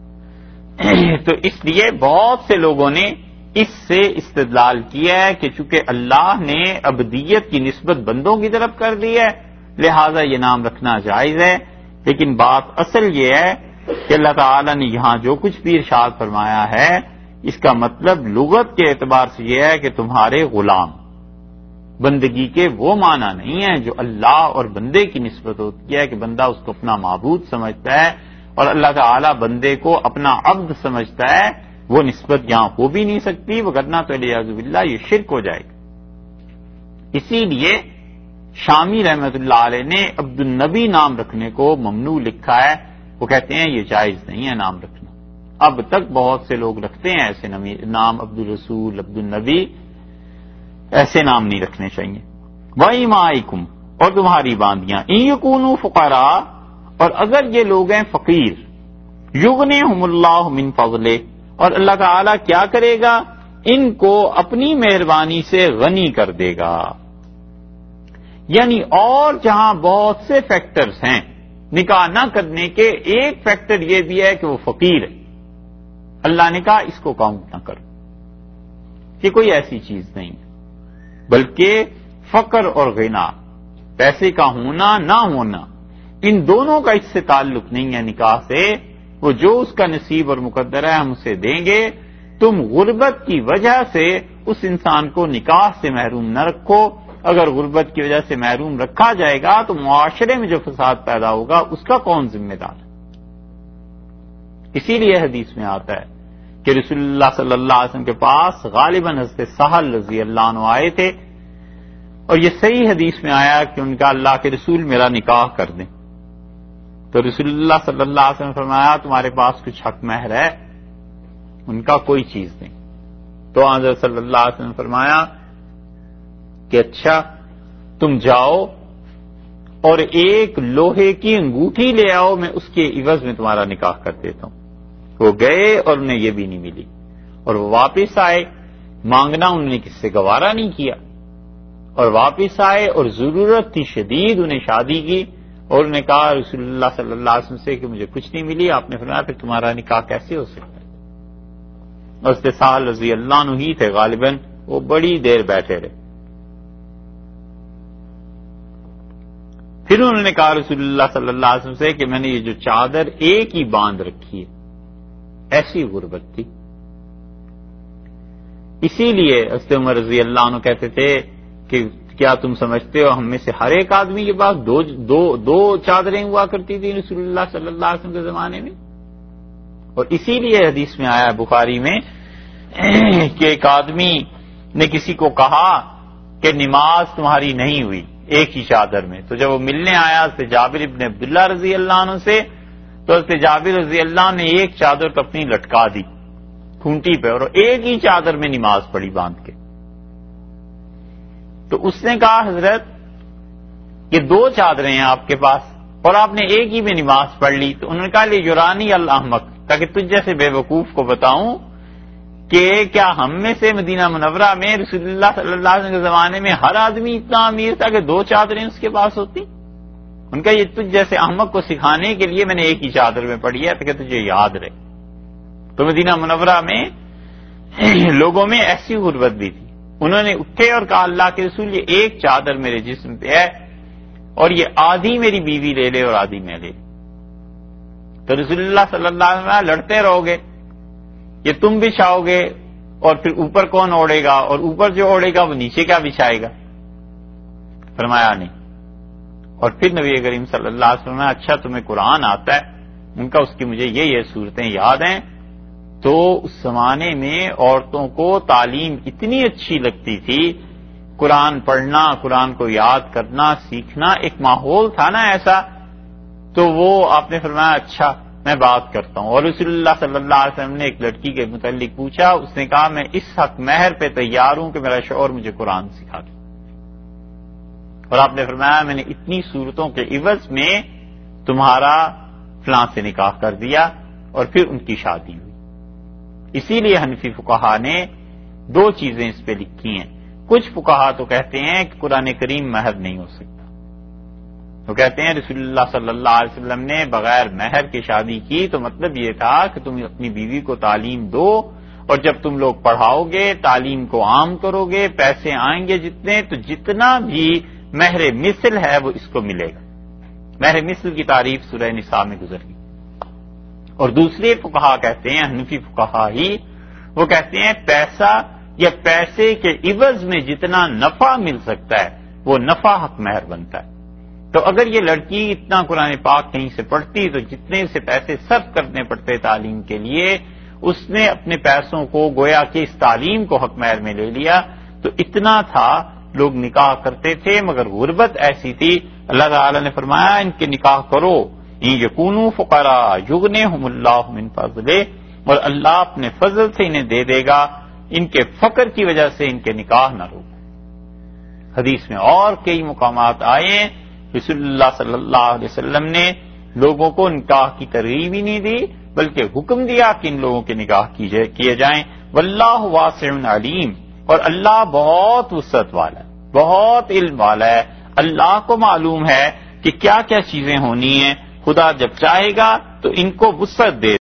S1: تو اس لیے بہت سے لوگوں نے اس سے استدلال کیا ہے کہ چونکہ اللہ نے عبدیت کی نسبت بندوں کی طرف کر دی ہے لہذا یہ نام رکھنا جائز ہے، لیکن بات اصل یہ ہے کہ اللہ تعالی نے یہاں جو کچھ بھی ارشاد فرمایا ہے اس کا مطلب لغت کے اعتبار سے یہ ہے کہ تمہارے غلام، بندگی کے وہ معنی نہیں ہے جو اللہ اور بندے کی نسبت ہوتی ہے کہ بندہ اس کو اپنا معبود سمجھتا ہے اور اللہ تعالی بندے کو اپنا عبد سمجھتا ہے، وہ نسبت یہاں ہو بھی نہیں سکتی، وگرنہ تو الیاذ باللہ یہ شرک ہو جائے گا۔ اسی لیے شامی رحمت اللہ علیہ نے عبد النبی نام رکھنے کو ممنوع لکھا ہے، وہ کہتے ہیں یہ جائز نہیں ہے نام رکھنا۔ اب تک بہت سے لوگ رکھتے ہیں ایسے نام، عبد الرسول، عبد النبی، ایسے نام نہیں رکھنے چاہیے۔ وَإِمَائِكُمْ، اور تمہاری باندیاں، إِن يَكُونُوا فُقَرَاءَ، اور اگر یہ لوگ ہیں فقیر، يُغْنِهُمُ اللَّهُ مِن فَضْلِهِ، اور اللہ تعالی کیا کرے گا؟ ان کو اپنی مہربانی سے غنی کر دے گا۔ یعنی اور جہاں بہت سے فیکٹرز ہیں نکاح نہ کرنے کے، ایک فیکٹر یہ بھی ہے کہ وہ فقیر ہے، اللہ نے کہا اس کو کاؤنٹ نہ کرو، یہ کوئی ایسی چیز نہیں ہے، بلکہ فقر اور غنا، پیسے کا ہونا نہ ہونا، ان دونوں کا اس سے تعلق نہیں ہے نکاح سے، وہ جو اس کا نصیب اور مقدر ہے ہم اسے دیں گے۔ تم غربت کی وجہ سے اس انسان کو نکاح سے محروم نہ رکھو، اگر غربت کی وجہ سے محروم رکھا جائے گا تو معاشرے میں جو فساد پیدا ہوگا اس کا کون ذمہ دار ہے؟ اسی لیے حدیث میں آتا ہے کہ رسول اللہ صلی اللہ علیہ وسلم کے پاس غالباً حضرت سہل رضی اللہ عنہ آئے تھے، اور یہ صحیح حدیث میں آیا کہ ان کا اللہ کے رسول میرا نکاح کر دیں، تو رسول اللہ صلی اللہ علیہ وسلم نے فرمایا تمہارے پاس کچھ حق مہر ہے؟ ان کا کوئی چیز نہیں۔ تو حضرت صلی اللہ علیہ وسلم نے فرمایا کہ اچھا تم جاؤ اور ایک لوہے کی انگوٹھی لے آؤ، میں اس کے عوض میں تمہارا نکاح کر دیتا ہوں۔ وہ گئے اور انہیں یہ بھی نہیں ملی، اور وہ واپس آئے، مانگنا انہوں نے کس سے گوارا نہیں کیا، اور واپس آئے اور ضرورت تھی شدید انہیں شادی کی، اور انہوں نے کہا رسول اللہ صلی اللہ علیہ وسلم سے کہ مجھے کچھ نہیں ملی، آپ نے فرمایا پھر تمہارا نکاح کیسے ہو سکتا ہے؟ اور سہل رضی اللہ عنہ ہی تھے غالباً، وہ بڑی دیر بیٹھے رہے، پھر انہوں نے کہا رسول اللہ صلی اللہ علیہ وسلم سے کہ میں نے یہ جو چادر ایک ہی باندھ رکھی ہے، ایسی غربت تھی۔ اسی لیے حضرت عمر رضی اللہ عنہ کہتے تھے کہ کیا تم سمجھتے ہو ہم میں سے ہر ایک آدمی کے پاس دو دو دو چادریں ہوا کرتی تھی رسول اللہ صلی اللہ علیہ وسلم کے زمانے میں؟ اور اسی لیے حدیث میں آیا بخاری میں کہ ایک آدمی نے کسی کو کہا کہ نماز تمہاری نہیں ہوئی ایک ہی چادر میں، تو جب وہ ملنے آیا حضرت جابر ابن عبداللہ رضی اللہ عنہ سے، تو حضرت جابر رضی اللہ عنہ نے ایک چادر تو اپنی لٹکا دی کھونٹی پہ اور ایک ہی چادر میں نماز پڑھی باندھ کے۔ تو اس نے کہا حضرت یہ دو چادریں ہیں آپ کے پاس اور آپ نے ایک ہی میں نماز پڑھ لی، تو انہوں نے کہا یہ یورانی الاحمق، تاکہ تجھ جیسے بے وقوف کو بتاؤں کہ کیا ہم میں سے مدینہ منورہ میں رسول اللہ صلی اللہ علیہ وسلم کے زمانے میں ہر آدمی اتنا امیر تھا کہ دو چادریں اس کے پاس ہوتی؟ ان کا یہ تجھ جیسے احمق کو سکھانے کے لیے میں نے ایک ہی چادر میں پڑھی ہے تاکہ تجھے یاد رہے۔ تو مدینہ منورہ میں لوگوں میں ایسی غربت بھی تھی، انہوں نے اٹھے اور کہا اللہ کے رسول یہ ایک چادر میرے جسم پہ ہے اور یہ آدھی میری بیوی لے لے اور آدھی میں لے۔ تو رسول اللہ صلی اللہ علیہ وسلم لڑتے رہو گے، یہ تم بچھاؤ گے اور پھر اوپر کون اوڑے گا، اور اوپر جو اوڑے گا وہ نیچے کیا بچھائے گا؟ فرمایا نہیں. اور پھر نبی کریم صلی اللہ علیہ وسلم نے اچھا تمہیں قرآن آتا ہے؟ ان کا اس کی مجھے یہ یہ صورتیں یاد ہیں. تو اس زمانے میں عورتوں کو تعلیم اتنی اچھی لگتی تھی، قرآن پڑھنا، قرآن کو یاد کرنا، سیکھنا، ایک ماحول تھا نا ایسا. تو وہ آپ نے فرمایا اچھا میں بات کرتا ہوں. اور رسول اللہ صلی اللہ علیہ وسلم نے ایک لڑکی کے متعلق پوچھا، اس نے کہا میں اس حق مہر پہ تیار ہوں کہ میرا شوہر مجھے قرآن سکھا دے. اور آپ نے فرمایا میں نے اتنی صورتوں کے عوض میں تمہارا فلاں سے نکاح کر دیا، اور پھر ان کی شادی ہوئی. اسی لیے حنفی فقہا نے دو چیزیں اس پہ لکھی ہیں. کچھ فقہا تو کہتے ہیں کہ قرآن کریم مہر نہیں ہو سکتا. وہ کہتے ہیں رسول اللہ صلی اللہ علیہ وسلم نے بغیر مہر کے شادی کی تو مطلب یہ تھا کہ تم اپنی بیوی کو تعلیم دو، اور جب تم لوگ پڑھاؤ گے، تعلیم کو عام کرو گے، پیسے آئیں گے جتنے، تو جتنا بھی مہر مثل ہے وہ اس کو ملے گا. مہر مثل کی تعریف سورہ نساء میں گزر گئی. اور دوسرے فقہا کہتے ہیں، حنفی فقہا ہی، وہ کہتے ہیں پیسہ یا پیسے کے عوض میں جتنا نفع مل سکتا ہے وہ نفع حق مہر بنتا ہے. تو اگر یہ لڑکی اتنا قرآن پاک کہیں سے پڑھتی تو جتنے سے پیسے صرف کرنے پڑتے تعلیم کے لیے، اس نے اپنے پیسوں کو گویا کہ اس تعلیم کو حق مہر میں لے لیا. تو اتنا تھا، لوگ نکاح کرتے تھے، مگر غربت ایسی تھی، اللہ تعالیٰ نے فرمایا ان کے نکاح کرو، ان یکونوا فقراء یغنیہم اللہ من فضلہ، اور اللہ اپنے فضل سے انہیں دے دے گا، ان کے فقر کی وجہ سے ان کے نکاح نہ روکو. حدیث میں اور کئی مقامات آئے ہیں، رسول اللہ صلی اللہ علیہ وسلم نے لوگوں کو نکاح کی ترغیب ہی نہیں دی، بلکہ حکم دیا کہ ان لوگوں کے نکاح کیے جائیں. واللہ واسع علیم، اور اللہ بہت وسعت والا ہے، بہت علم والا ہے. اللہ کو معلوم ہے کہ کیا کیا چیزیں ہونی ہیں. خدا جب چاہے گا تو ان کو وسعت دے